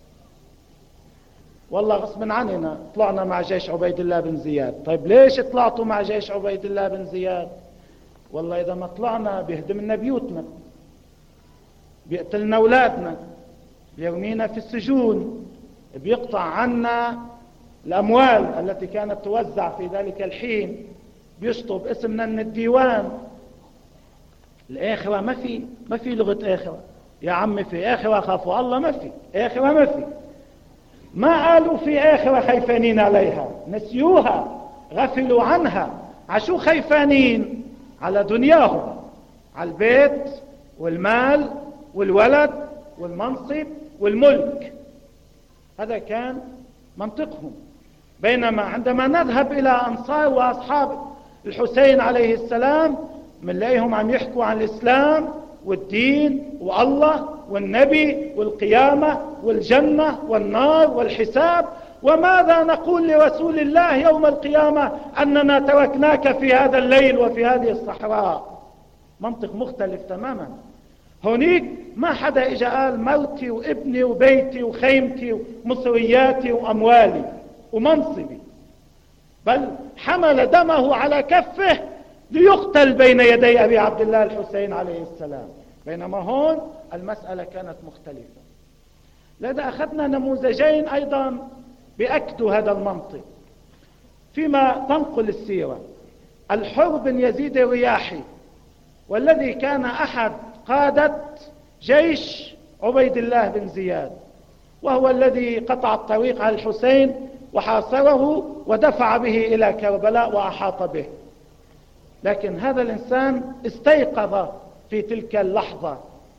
والله غصب عننا طلعنا مع جيش عبيد الله بن زياد. طيب ليش طلعتوا مع جيش عبيد الله بن زياد؟ والله إذا ما طلعنا بيهدم لنا بيوتنا، بيقتلنا أولادنا، بيرمينا في السجون، بيقطع عنا الأموال التي كانت توزع في ذلك الحين، بيشطب اسمنا من الديوان. الآخرة ما في ما في لغة آخرة يا عمي. في آخرة خافوا الله؟ ما في آخرة، ما في. ما قالوا في آخرة خيفانين عليها، نسيوها، غفلوا عنها. عشو خيفانين؟ على دنياهم، على البيت والمال والولد والمنصب والملك. هذا كان منطقهم. بينما عندما نذهب إلى أنصار وأصحاب الحسين عليه السلام منلاقيهم عم يحكوا عن الإسلام والدين والله والنبي والقيامة والجنة والنار والحساب. وماذا نقول لرسول الله يوم القيامة؟ أننا تركناك في هذا الليل وفي هذه الصحراء. منطق مختلف تماما. هونيك ما حدا اجا قال موتي وابني وبيتي وخيمتي ومصرياتي وأموالي ومنصبي، بل حمل دمه على كفه ليقتل بين يدي أبي عبد الله الحسين عليه السلام. بينما هون المسألة كانت مختلفة. لذا أخذنا نموذجين أيضا بأكدوا هذا المنطق فيما تنقل السيرة. الحر بن يزيد الرياحي، والذي كان أحد قادة جيش عبيد الله بن زياد، وهو الذي قطع الطريق على الحسين وحاصره ودفع به إلى كربلاء وأحاط به. لكن هذا الإنسان استيقظ في تلك اللحظة،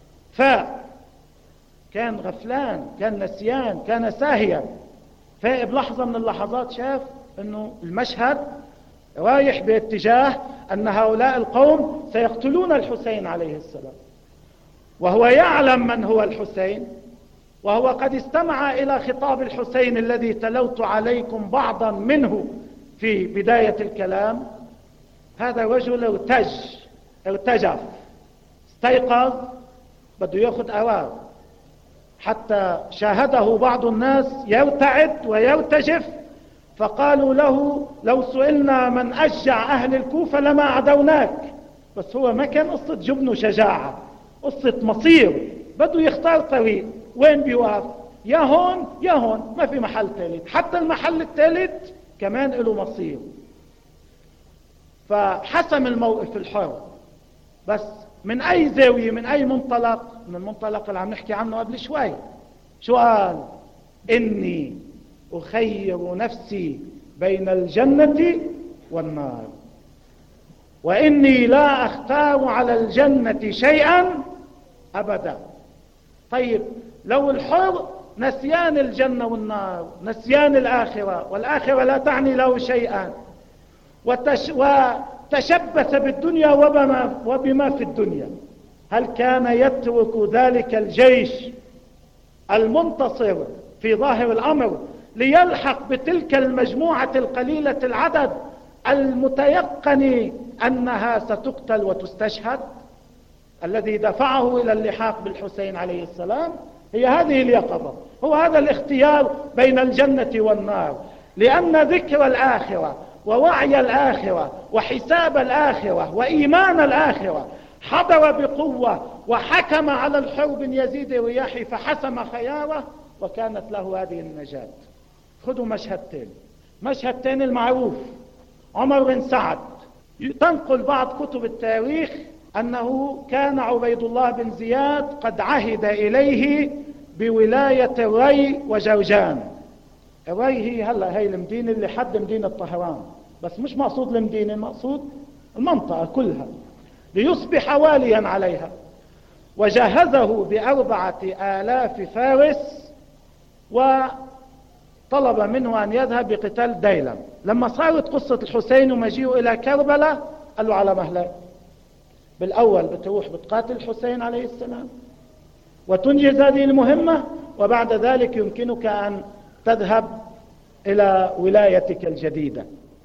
فكان غفلان، كان نسيان، كان ساهيا. فبلحظة من اللحظات شاف أنه المشهد رايح باتجاه أن هؤلاء القوم سيقتلون الحسين عليه السلام، وهو يعلم من هو الحسين، وهو قد استمع إلى خطاب الحسين الذي تلوت عليكم بعضا منه في بداية الكلام. هذا رجل ارتج ارتجف، استيقظ، بده يأخذ قرار. حتى شاهده بعض الناس يرتعد ويرتجف، فقالوا له: لو سئلنا من أشجع أهل الكوفة لما عدوناك. بس هو ما كان قصة جبن وشجاعة، قصة مصير، بده يختار طريق. وين بيوقف؟ يا هون يا هون، ما في محل ثالث. حتى المحل الثالث كمان له مصير. فحسم الموقف الحر. بس من أي زاوية، من أي منطلق؟ من المنطلق اللي عم نحكي عنه قبل شوي. شو قال؟ إني أخير نفسي بين الجنة والنار، وإني لا أختار على الجنة شيئا أبدا. طيب لو الحر نسيان الجنة والنار، نسيان الآخرة، والآخرة لا تعني له شيئا، وتش وتشبث بالدنيا وبما, وبما في الدنيا، هل كان يترك ذلك الجيش المنتصر في ظاهر الأمر ليلحق بتلك المجموعة القليلة العدد المتيقن أنها ستقتل وتستشهد؟ الذي دفعه إلى اللحاق بالحسين عليه السلام هي هذه اليقظة، هو هذا الاختيار بين الجنة والنار، لأن ذكر الآخرة ووعي الآخرة وحساب الآخرة وإيمان الآخرة حضر بقوة وحكم على الحر بن يزيد الرياحي فحسم خياره، وكانت له هذه النجاة. خذوا مشهدتين، مشهدتين المعروف. عمر بن سعد، تنقل بعض كتب التاريخ أنه كان عبيد الله بن زياد قد عهد إليه بولاية الري وجرجان. الري هي هلا هي المدينة اللي حد مدينة طهران، بس مش مقصود المدينة، مقصود المنطقة كلها، ليصبح واليا عليها. وجهزه بأربعة آلاف فارس وطلب منه أن يذهب بقتال ديلم. لما صارت قصة الحسين ومجيئه إلى كربلاء قال له على مهلك، بالأول بتروح بتقاتل الحسين عليه السلام وتنجز هذه المهمة، وبعد ذلك يمكنك أن تذهب إلى ولايتك الجديدة.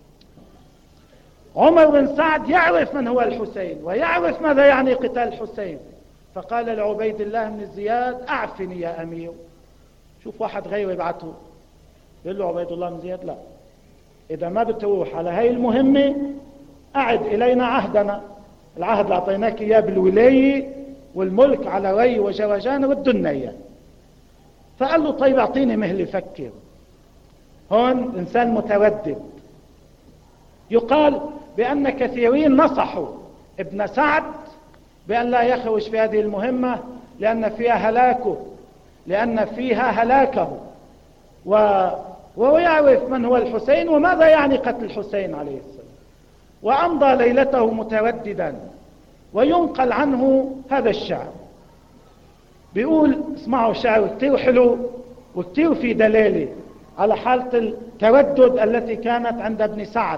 عمر بن سعد يعرف من هو الحسين ويعرف ماذا يعني قتال الحسين، فقال لعبيد الله بن زياد أعفني يا أمير. شوف واحد غيره يبعته يقول له عبيد الله بن زياد لا، إذا ما بتروح على هاي المهمة أعد إلينا عهدنا، العهد اللي أعطيناك إياه بالولاية والملك على ري وجرجان ردنا إياه. فقال له طيب أعطيني مهل فكر. هون إنسان متردد. يقال بأن كثيرين نصحوا ابن سعد بأن لا يخرج في هذه المهمة لأن فيها هلاكه، لأن فيها هلاكه و... وهو يعرف من هو الحسين وماذا يعني قتل الحسين عليه السلام، وأمضى ليلته مترددا. وينقل عنه هذا الشعر، بيقول اسمعوا الشعر كتير حلو وكتير في دلالة على حالة التردد التي كانت عند ابن سعد.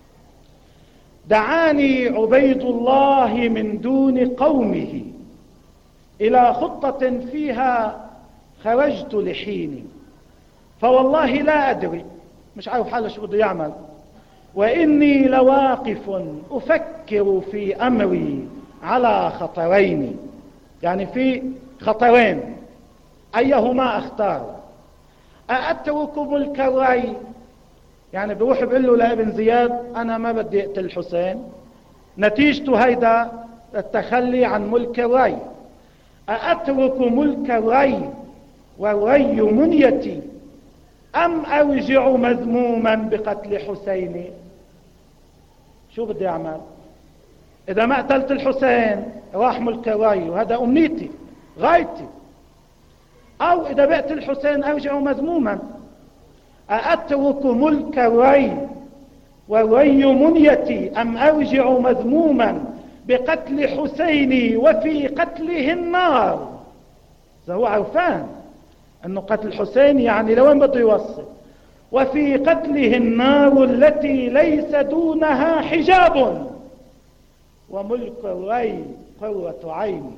دعاني عبيد الله من دون قومه إلى خطة فيها خرجت لحيني، فوالله لا أدري، مش عارف حاله شو بده يعمل، وإني لواقف أفكر في أمري على خطرين، يعني في خطرين أيهما أختار. أأترك ملك الري، يعني بروح بقول له لابن زياد أنا ما بدي أقتل الحسين، نتيجته هيدا التخلي عن ملك الري. أأترك ملك الري والري منيتي أم أرجع مذموما بقتل حسيني؟ شو بدي أعمل؟ إذا ما قتلت الحسين راح ملك الري وهذا أمنيتي غايتي، أو إذا بقتل الحسين أرجع مذموما. أأترك ملك الري والري منيتي أم أرجع مذموما بقتل حسيني وفي قتله النار. فهو عرفان أنه قتل حسين يعني لوين بده يوصل. وفي قتله النار التي ليس دونها حجاب وملك الري قرة عين.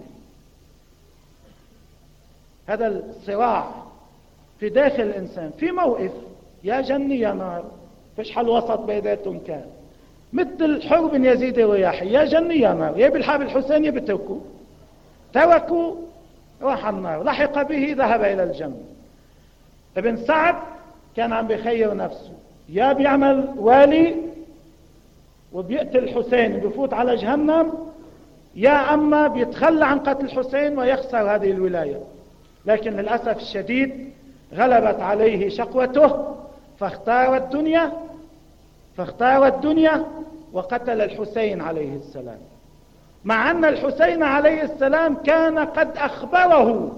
هذا الصراع في داخل الإنسان في موقف يا جني يا نار، فيش حل وسط بيناتهم كان، مثل حر بن يزيد الرياحي، يا جني يا نار، يا بالحاب الحسين يا بتركوا، تركوا راح النار، لحق به ذهب إلى الجنة. ابن سعد كان عم بيخير نفسه، يا بيعمل والي وبيقتل الحسين بيفوت على جهنم، يا أما بيتخلى عن قتل الحسين ويخسر هذه الولاية. لكن للأسف الشديد غلبت عليه شقوته فاختار الدنيا فاختار الدنيا وقتل الحسين عليه السلام، مع أن الحسين عليه السلام كان قد أخبره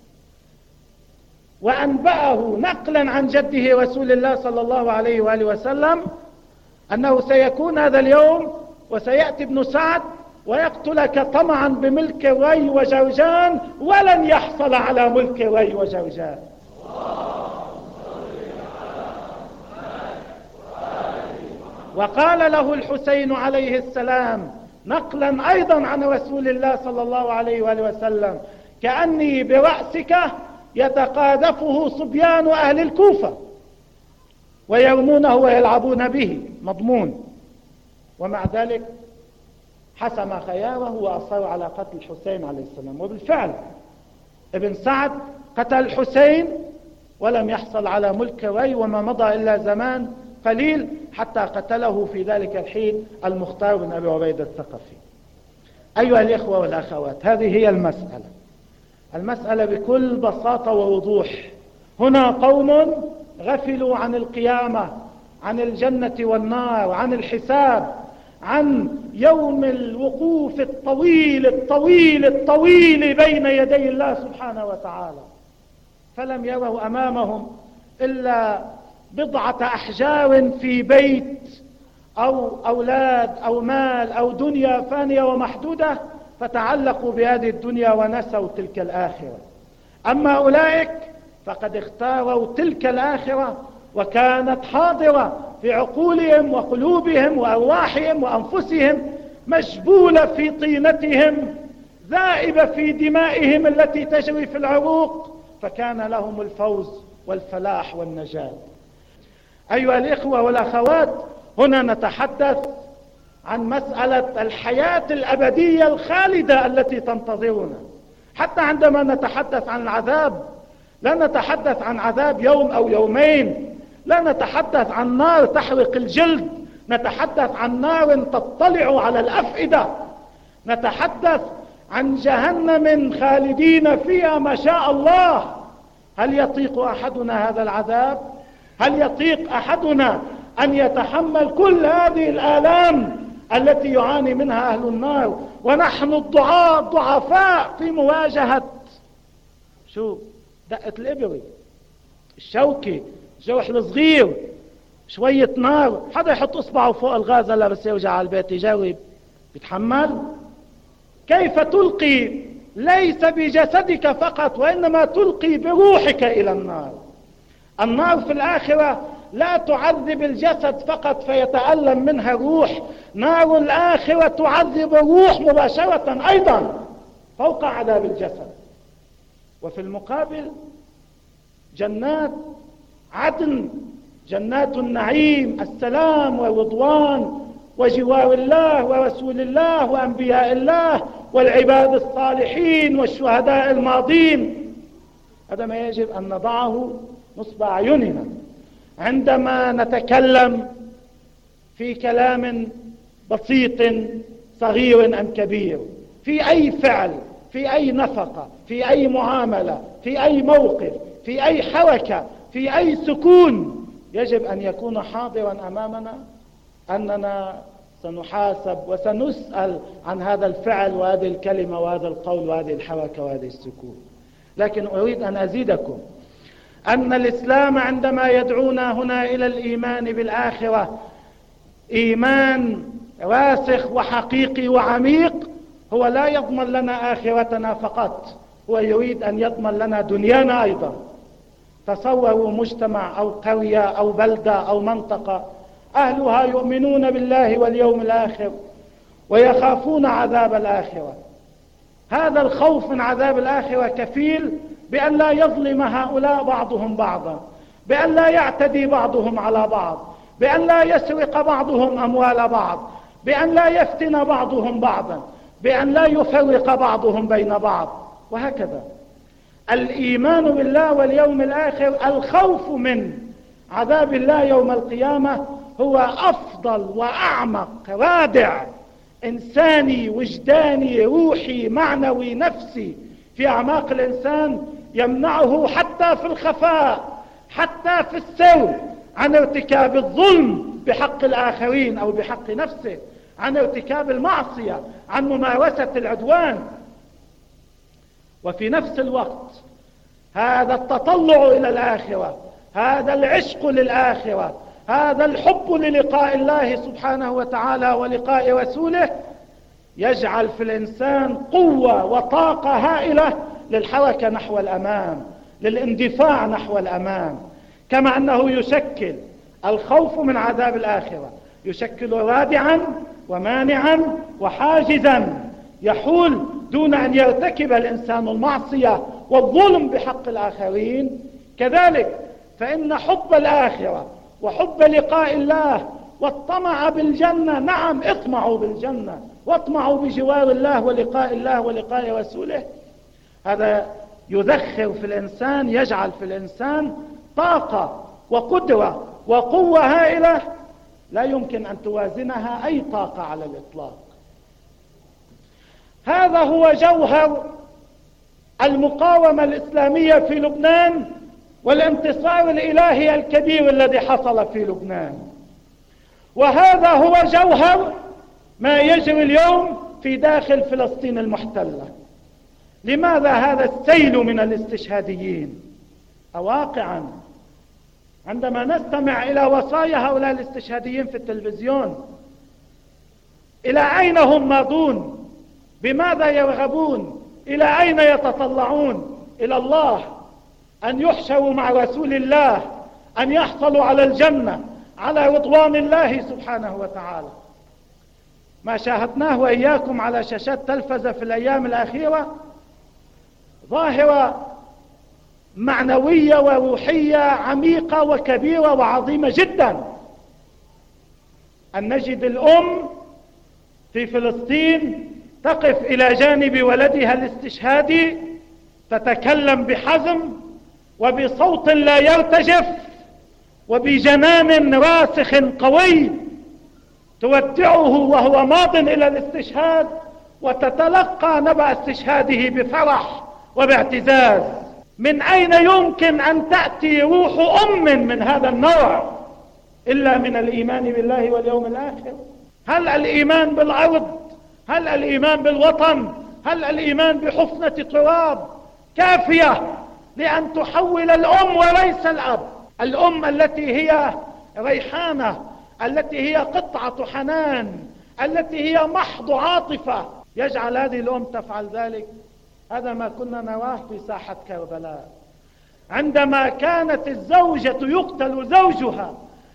وأنبأه نقلا عن جده رسول الله صلى الله عليه وآله وسلم أنه سيكون هذا اليوم وسيأتي ابن سعد ويقتلك طمعا بملك الري وجرجان ولن يحصل على ملك الري وجرجان. وقال له الحسين عليه السلام نقلا أيضا عن رسول الله صلى الله عليه وآله وسلم: كأني برأسك يتقاذفه صبيان أهل الكوفة ويرمونه ويلعبون به مضمون. ومع ذلك حسم خياره وأصر على قتل الحسين عليه السلام. وبالفعل ابن سعد قتل الحسين ولم يحصل على ملك ري، وما مضى إلا زمان قليل حتى قتله في ذلك الحين المختار بن أبي عبيدة الثقفي. أيها الإخوة والأخوات، هذه هي المسألة. المسألة بكل بساطة ووضوح: هنا قوم غفلوا عن القيامة، عن الجنة والنار، عن الحساب، عن يوم الوقوف الطويل الطويل الطويل بين يدي الله سبحانه وتعالى، فلم يروا أمامهم إلا بضعة أحجار في بيت أو أولاد أو مال أو دنيا فانية ومحدودة، فتعلقوا بهذه الدنيا ونسوا تلك الآخرة. أما أولئك فقد اختاروا تلك الآخرة، وكانت حاضرة في عقولهم وقلوبهم وأرواحهم وأنفسهم، مجبولة في طينتهم، ذائبة في دمائهم التي تجري في العروق، فكان لهم الفوز والفلاح والنجاة. أيها الإخوة والأخوات، هنا نتحدث عن مسألة الحياة الأبدية الخالدة التي تنتظرنا. حتى عندما نتحدث عن العذاب لا نتحدث عن عذاب يوم أو يومين، لا نتحدث عن نار تحرق الجلد، نتحدث عن نار تطلع على الأفئدة، نتحدث عن جهنم خالدين فيها ما شاء الله. هل يطيق أحدنا هذا العذاب؟ هل يطيق أحدنا أن يتحمل كل هذه الآلام التي يعاني منها أهل النار، ونحن الضعاف ضعفاء في مواجهة شو دقة الإبري، الشوكي، الجرح الصغير، شوية نار، حدا يحط إصبعه فوق الغاز لا بس يرجع على البيت يجاوب بيتحمل؟ كيف تلقي ليس بجسدك فقط وإنما تلقي بروحك إلى النار؟ النار في الآخرة لا تعذب الجسد فقط فيتألم منها الروح، نار الآخرة تعذب الروح مباشرة أيضا فوق عذاب الجسد. وفي المقابل جنات عدن، جنات النعيم، السلام والرضوان وجوار الله ورسول الله وأنبياء الله والعباد الصالحين والشهداء الماضين. هذا ما يجب أن نضعه نصب أعيننا عندما نتكلم في كلام بسيط صغير أم كبير، في أي فعل، في أي نفقة، في أي معاملة، في أي موقف، في أي حركة، في أي سكون، يجب أن يكون حاضرا أمامنا أننا سنحاسب وسنسأل عن هذا الفعل وهذه الكلمة وهذا القول وهذه الحركة وهذه السكون. لكن أريد أن أزيدكم أن الإسلام عندما يدعونا هنا إلى الإيمان بالآخرة إيمان راسخ وحقيقي وعميق، هو لا يضمن لنا آخرتنا فقط، هو يريد أن يضمن لنا دنيانا أيضا. تصوروا مجتمع أو قرية أو بلدة أو منطقة أهلها يؤمنون بالله واليوم الآخر ويخافون عذاب الآخرة. هذا الخوف من عذاب الآخرة كفيل بأن لا يظلم هؤلاء بعضهم بعضا، بأن لا يعتدي بعضهم على بعض، بأن لا يسرق بعضهم أموال بعض، بأن لا يفتن بعضهم بعضا، بأن لا يفرق بعضهم بين بعض، وهكذا. الإيمان بالله واليوم الآخر، الخوف من عذاب الله يوم القيامة، هو أفضل وأعمق رادع إنساني وجداني روحي معنوي نفسي في أعماق الإنسان، يمنعه حتى في الخفاء، حتى في السر، عن ارتكاب الظلم بحق الآخرين أو بحق نفسه، عن ارتكاب المعصية، عن ممارسة العدوان. وفي نفس الوقت هذا التطلع إلى الآخرة، هذا العشق للآخرة، هذا الحب للقاء الله سبحانه وتعالى ولقاء رسوله، يجعل في الإنسان قوة وطاقة هائلة للحركة نحو الأمام، للاندفاع نحو الأمام. كما أنه يشكل الخوف من عذاب الآخرة، يشكل رادعا ومانعا وحاجزا يحول دون أن يرتكب الإنسان المعصية والظلم بحق الآخرين. كذلك فإن حب الآخرة وحب لقاء الله والطمع بالجنة، نعم اطمعوا بالجنة واطمعوا بجوار الله ولقاء الله ولقاء رسوله، هذا يذخر في الإنسان، يجعل في الإنسان طاقة وقدرة وقوة هائلة لا يمكن أن توازنها أي طاقة على الإطلاق. هذا هو جوهر المقاومة الإسلامية في لبنان والانتصار الإلهي الكبير الذي حصل في لبنان، وهذا هو جوهر ما يجري اليوم في داخل فلسطين المحتلة. لماذا هذا السيل من الاستشهاديين؟ واقعا عندما نستمع إلى وصايا هؤلاء الاستشهاديين في التلفزيون، إلى أين هم ماضون؟ بماذا يرغبون؟ إلى أين يتطلعون؟ إلى الله، أن يحشروا مع رسول الله، أن يحصلوا على الجنة، على رضوان الله سبحانه وتعالى. ما شاهدناه وإياكم على شاشات تلفزة في الأيام الأخيرة ظاهرة معنوية وروحية عميقة وكبيرة وعظيمة جدا، أن نجد الأم في فلسطين تقف إلى جانب ولدها الاستشهادي، تتكلم بحزم وبصوت لا يرتجف وبجنان راسخ قوي، تودعه وهو ماض إلى الاستشهاد، وتتلقى نبأ استشهاده بفرح وباعتزاز. من أين يمكن أن تأتي روح أم من هذا النوع إلا من الإيمان بالله واليوم الآخر؟ هل الإيمان بالأرض، هل الإيمان بالوطن، هل الإيمان بحفنة تراب كافية لأن تحول الأم وليس الأب؟ الأم التي هي ريحانة، التي هي قطعة حنان، التي هي محض عاطفة، يجعل هذه الأم تفعل ذلك؟ هذا ما كنا نراه في ساحة كربلاء، عندما كانت الزوجة يقتل زوجها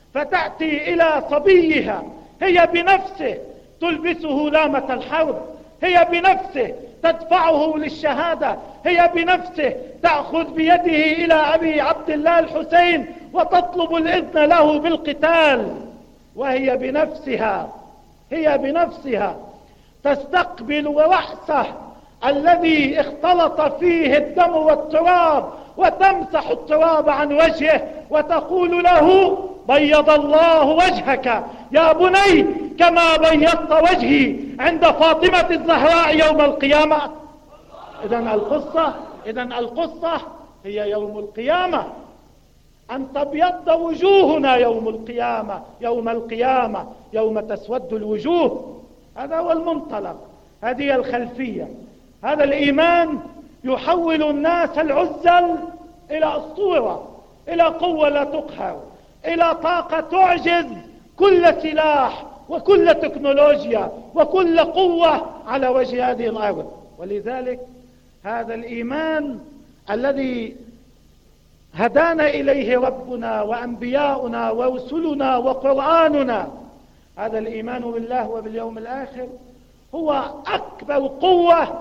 فتأتي إلى صبيها، هي بنفسه تلبسه لامة الحرب، هي بنفسه تدفعه للشهادة، هي بنفسه تأخذ بيده إلى أبي عبد الله الحسين وتطلب الإذن له بالقتال، وهي بنفسها هي بنفسها تستقبل رأسه الذي اختلط فيه الدم والتراب وتمسح التراب عن وجهه وتقول له: بيض الله وجهك يا بني كما بيضت وجهي عند فاطمة الزهراء يوم القيامة. إذن القصة إذن القصة هي يوم القيامة، أن تبيض وجوهنا يوم القيامة، يوم القيامة يوم تسود الوجوه. هذا هو المنطلق، هذه الخلفية. هذا الإيمان يحول الناس العزل إلى أسطورة، إلى قوة لا تقهر، إلى طاقة تعجز كل سلاح وكل تكنولوجيا وكل قوة على وجه هذه الأرض. ولذلك هذا الإيمان الذي هدانا إليه ربنا وأنبياؤنا ورسلنا وقرآننا، هذا الإيمان بالله وباليوم الآخر هو أكبر قوة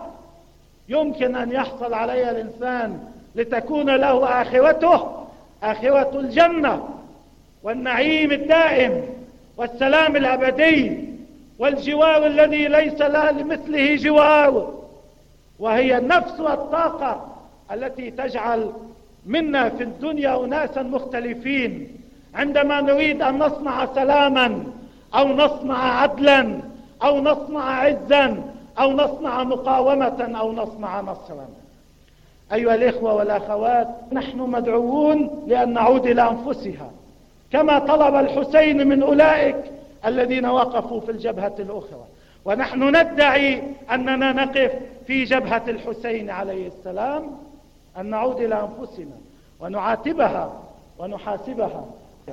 يمكن أن يحصل عليها الإنسان لتكون له آخرته آخرة الجنة والنعيم الدائم والسلام الأبدي والجوار الذي ليس له لمثله جوار، وهي النفس والطاقة التي تجعل منا في الدنيا أناسا مختلفين عندما نريد أن نصنع سلاما أو نصنع عدلا أو نصنع عزا أو نصنع مقاومة أو نصنع نصرا. أيها الإخوة والأخوات، نحن مدعوون لأن نعود إلى أنفسها كما طلب الحسين من أولئك الذين وقفوا في الجبهة الأخرى، ونحن ندعي أننا نقف في جبهة الحسين عليه السلام، أن نعود إلى أنفسنا ونعاتبها ونحاسبها.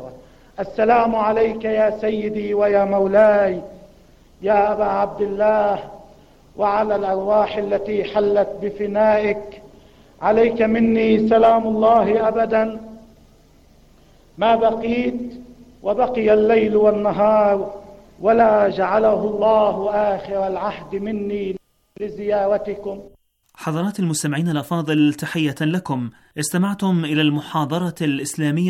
السلام عليك يا سيدي ويا مولاي يا أبا عبد الله، وعلى الأرواح التي حلت بفنائك، عليك مني سلام الله أبدا ما بقيت وبقي الليل والنهار، ولا جعله الله آخر العهد مني لزيارتكم. حضرات المستمعين الأفاضل، تحية لكم. استمعتم إلى المحاضرة الإسلامية